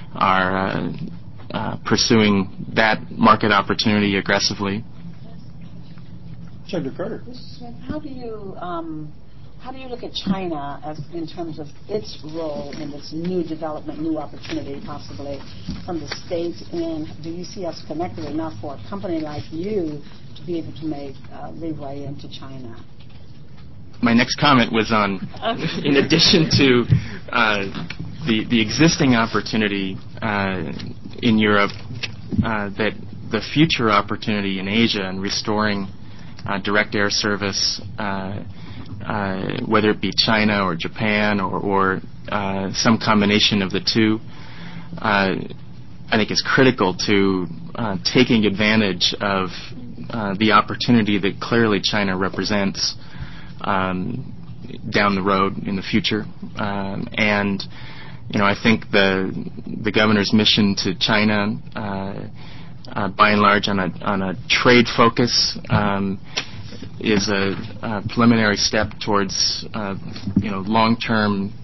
pursuing that market opportunity aggressively. Senator Carter. Mr. Smith, how do you look at China in terms of its role in this new development, new opportunity, possibly from the States? And do you see us connected enough for a company like you to be able to make leeway into China? My next comment was on, in addition to the existing opportunity in Europe, that the future opportunity in Asia and restoring direct air service, whether it be China or Japan or some combination of the two, I think is critical to taking advantage of the opportunity that clearly China represents down the road in the future. And I think the governor's mission to China, by and large, on a trade focus, is a preliminary step towards long-term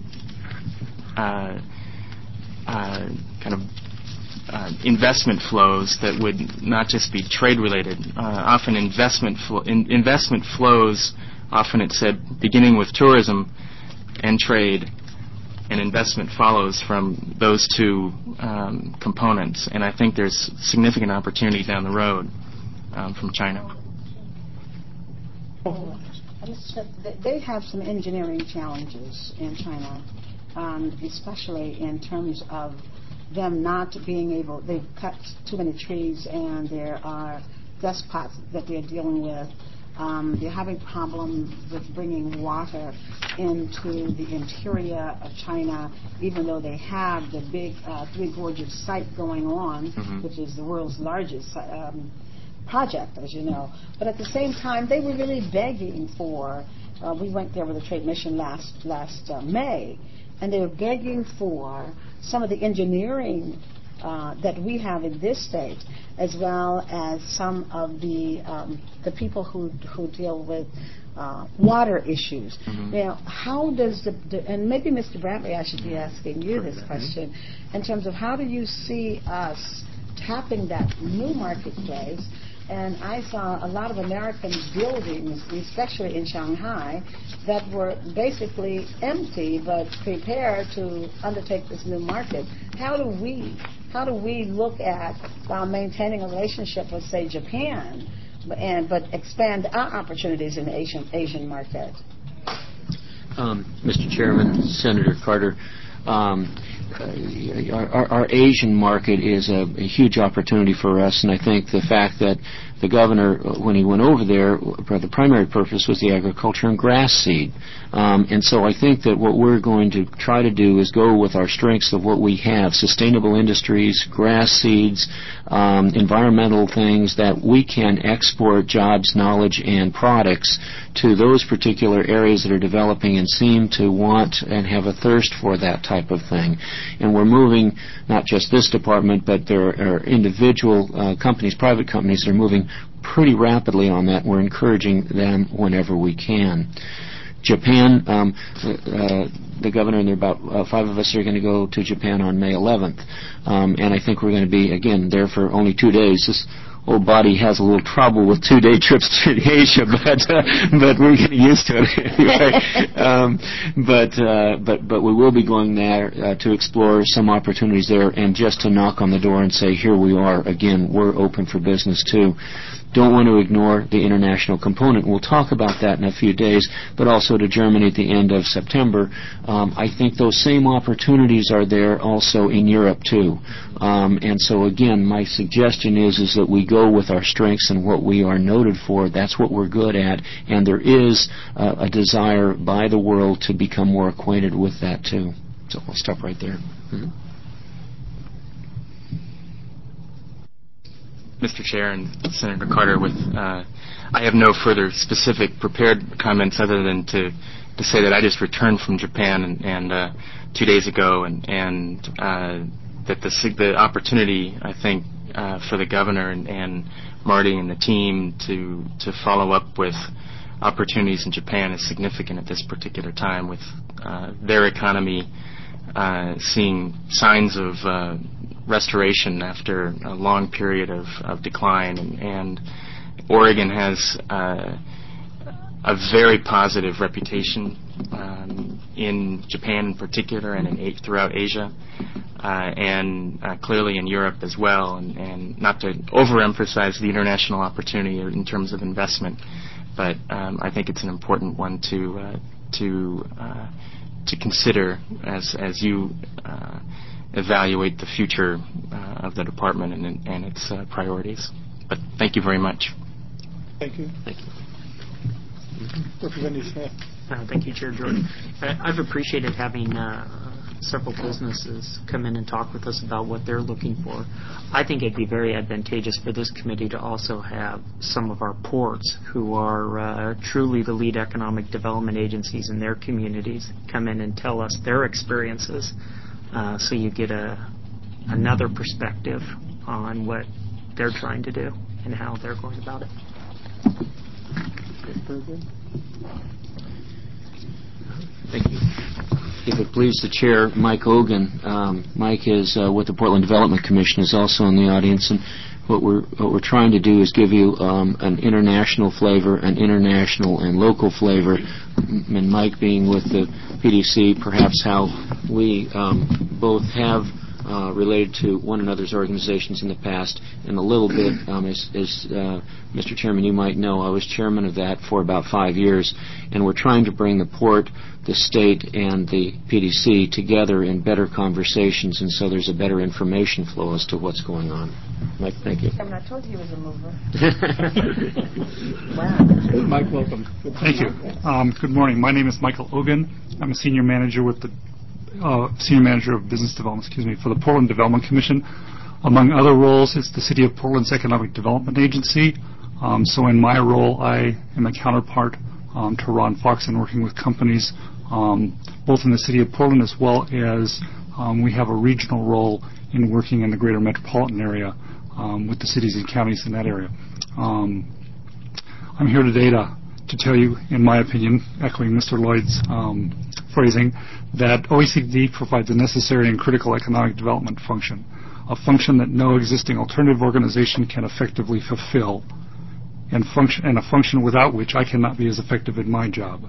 kind of investment flows that would not just be trade-related. Often investment flows, often it's said, beginning with tourism and trade, and investment follows from those two components. And I think there's significant opportunity down the road from China. They have some engineering challenges in China, especially in terms of them not being able, they've cut too many trees and there are dust pots that they're dealing with. They're having problems with bringing water into the interior of China, even though they have the big Three Gorges site going on, which is the world's largest project, as you know. But at the same time, they were really begging for, we went there with a trade mission last May, and they were begging for some of the engineering that we have in this state, as well as some of the people who deal with water issues. Now, how does and maybe Mr. Brantley, I should be asking you this question, in terms of how do you see us tapping that new marketplace? And I saw a lot of American buildings, especially in Shanghai, that were basically empty but prepared to undertake this new market. How do we look at, while maintaining a relationship with, say, Japan, but expand our opportunities in the Asian market? Mr. Chairman, Senator Carter, our Asian market is a huge opportunity for us, and I think the fact that the governor, when he went over there, the primary purpose was the agriculture and grass seed. And so I think that what we're going to try to do is go with our strengths of what we have, sustainable industries, grass seeds, environmental things, that we can export jobs, knowledge, and products to those particular areas that are developing and seem to want and have a thirst for that type of thing. And we're moving, not just this department, but there are individual companies, private companies that are moving pretty rapidly on that. We're encouraging them whenever we can. Japan, the governor and there are about 5 of us are going to go to Japan on May 11th. And I think we're going to be, again, there for only 2 days. This old body has a little trouble with 2-day trips to Asia, but we're getting used to it anyway. But we will be going there to explore some opportunities there, and just to knock on the door and say, here we are again. We're open for business too. don't want to ignore the international component. We'll talk about that in a few days, but also to Germany at the end of September. I think those same opportunities are there also in Europe, too. And so, again, my suggestion is that we go with our strengths and what we are noted for. That's what we're good at, and there is a desire by the world to become more acquainted with that, too. So I'll stop right there. Mm-hmm. Mr. Chair and Senator Carter, I have no further specific prepared comments other than to say that I just returned from Japan and 2 days ago, and that the opportunity, I think, for the governor and Marty and the team to follow up with opportunities in Japan is significant at this particular time, with their economy seeing signs of restoration after a long period of decline, and Oregon has a very positive reputation in Japan in particular, and throughout Asia, and clearly in Europe as well. And not to overemphasize the international opportunity in terms of investment, but I think it's an important one to consider as you evaluate the future of the department and its priorities. But thank you very much. Thank you. Thank you. Representative Smith. Thank you, Chair Jordan. I've appreciated having several businesses come in and talk with us about what they're looking for. I think it'd be very advantageous for this committee to also have some of our ports, who are truly the lead economic development agencies in their communities, come in and tell us their experiences, so you get another perspective on what they're trying to do and how they're going about it. Thank you. If it please the chair, Mike Ogan. Mike is with the Portland Development Commission, is also in the audience, and what we're trying to do is give you an international flavor, an international and local flavor, and Mike being with the PDC, perhaps how we both have related to one another's organizations in the past, and a little bit, as Mr. Chairman, you might know, I was chairman of that for about 5 years, and we're trying to bring the port, the state, and the PDC together in better conversations, and so there's a better information flow as to what's going on. Mike, thank you. I told you he was a mover. Wow. Mike, welcome. Thank you. Good morning. My name is Michael Ogan. I'm a senior manager with the Senior Manager of Business Development, for the Portland Development Commission. Among other roles, it's the City of Portland's Economic Development Agency. So in my role, I am a counterpart to Ron Fox in working with companies, both in the City of Portland as well as we have a regional role in working in the greater metropolitan area with the cities and counties in that area. I'm here today to tell you, in my opinion, echoing Mr. Lloyd's phrasing, that OECD provides a necessary and critical economic development function, a function that no existing alternative organization can effectively fulfill, and a function without which I cannot be as effective in my job.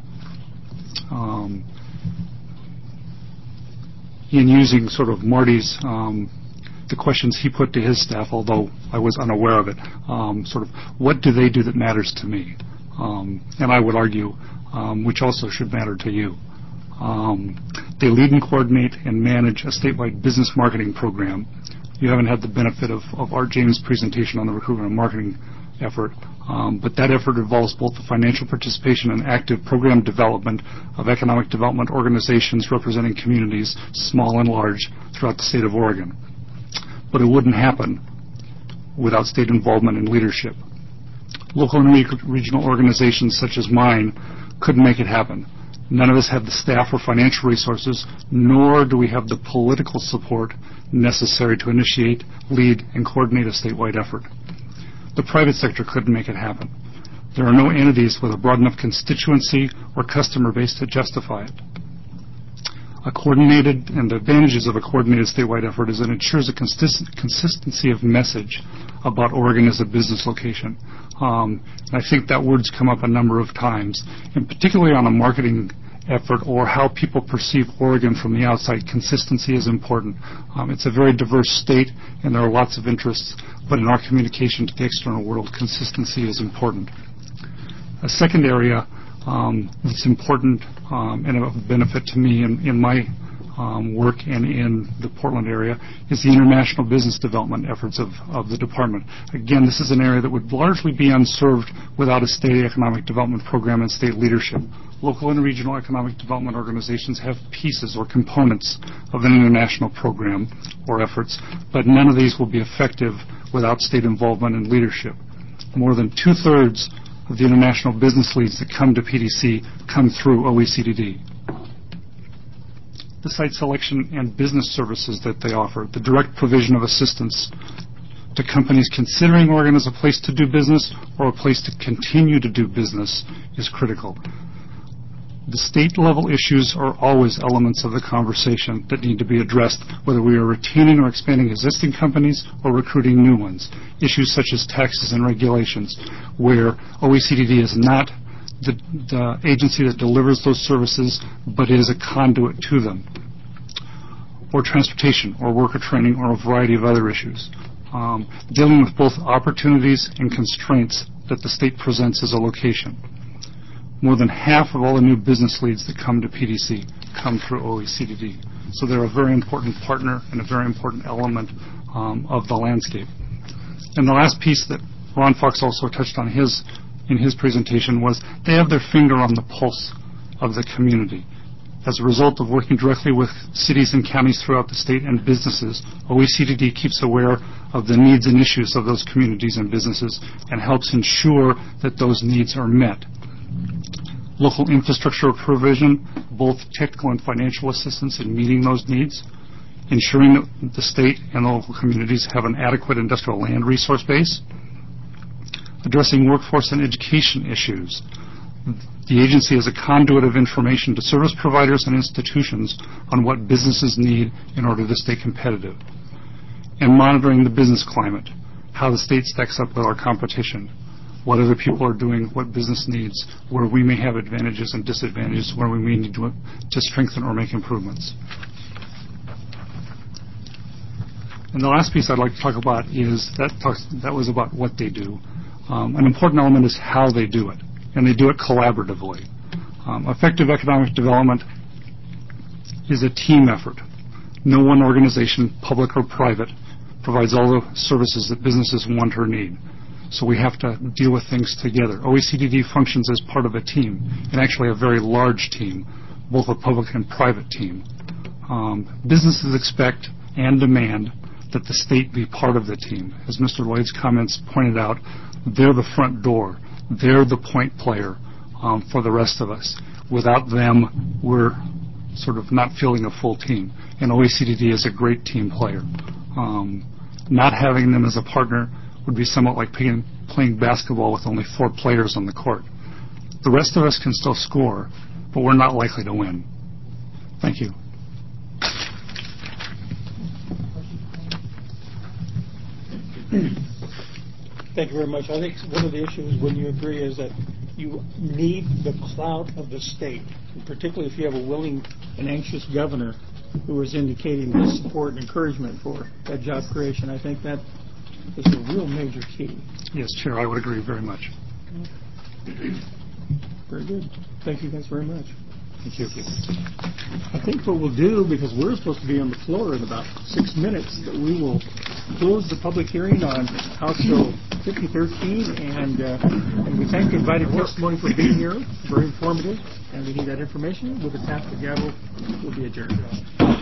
In using sort of Marty's, the questions he put to his staff, although I was unaware of it, sort of, what do they do that matters to me? And I would argue, which also should matter to you. They lead and coordinate and manage a statewide business marketing program. You haven't had the benefit of Art James' presentation on the recruitment and marketing effort, but that effort involves both the financial participation and active program development of economic development organizations representing communities, small and large, throughout the state of Oregon. But it wouldn't happen without state involvement and leadership. Local and regional organizations such as mine couldn't make it happen. None of us have the staff or financial resources, nor do we have the political support necessary to initiate, lead, and coordinate a statewide effort. The private sector couldn't make it happen. There are no entities with a broad enough constituency or customer base to justify it. The advantages of a coordinated statewide effort is that it ensures a consistency of message about Oregon as a business location. And I think that word's come up a number of times, and particularly on a marketing effort or how people perceive Oregon from the outside, consistency is important. It's a very diverse state, and there are lots of interests, but in our communication to the external world, consistency is important. A second area that's important and of benefit to me in my work and in the Portland area is the international business development efforts of the department. Again, this is an area that would largely be unserved without a state economic development program and state leadership. Local and regional economic development organizations have pieces or components of an international program or efforts, but none of these will be effective without state involvement and leadership. More than two-thirds of the international business leads that come to PDC come through OECDD. The site selection and business services that they offer, the direct provision of assistance to companies considering Oregon as a place to do business or a place to continue to do business is critical. The state-level issues are always elements of the conversation that need to be addressed, whether we are retaining or expanding existing companies or recruiting new ones. Issues such as taxes and regulations, where OECDD is not the agency that delivers those services, but is a conduit to them. Or transportation, or worker training, or a variety of other issues. Dealing with both opportunities and constraints that the state presents as a location. More than half of all the new business leads that come to PDC come through OECDD. So they're a very important partner and a very important element of the landscape. And the last piece that Ron Fox also touched on in his presentation was they have their finger on the pulse of the community. As a result of working directly with cities and counties throughout the state and businesses, OECDD keeps aware of the needs and issues of those communities and businesses and helps ensure that those needs are met. Local infrastructure provision, both technical and financial assistance in meeting those needs, ensuring that the state and the local communities have an adequate industrial land resource base, addressing workforce and education issues. The agency is a conduit of information to service providers and institutions on what businesses need in order to stay competitive. And monitoring the business climate, how the state stacks up with our competition, what other people are doing, what business needs, where we may have advantages and disadvantages, where we may need to strengthen or make improvements. And the last piece I'd like to talk about is that was about what they do. An important element is how they do it, and they do it collaboratively. Effective economic development is a team effort. No one organization, public or private, provides all the services that businesses want or need. So we have to deal with things together. OECDD functions as part of a team, and actually a very large team, both a public and private team. Businesses expect and demand that the state be part of the team. As Mr. Lloyd's comments pointed out, they're the front door. They're the point player for the rest of us. Without them, we're sort of not feeling a full team. And OECDD is a great team player. Not having them as a partner would be somewhat like playing basketball with only 4 players on the court. The rest of us can still score, but we're not likely to win. Thank you. Thank you very much. I think one of the issues, when you agree, is that you need the clout of the state, and particularly if you have a willing and anxious governor who is indicating his support and encouragement for that job creation. I think that is a real major key. Yes, Chair, I would agree very much. Very good. Thank you guys very much. Thank you. I think what we'll do, because we're supposed to be on the floor in about 6 minutes, that we will close the public hearing on House Bill 5013, and we thank the invited testimony for being here. Very informative, and we need that information. With a tap of the gavel, we'll be adjourned.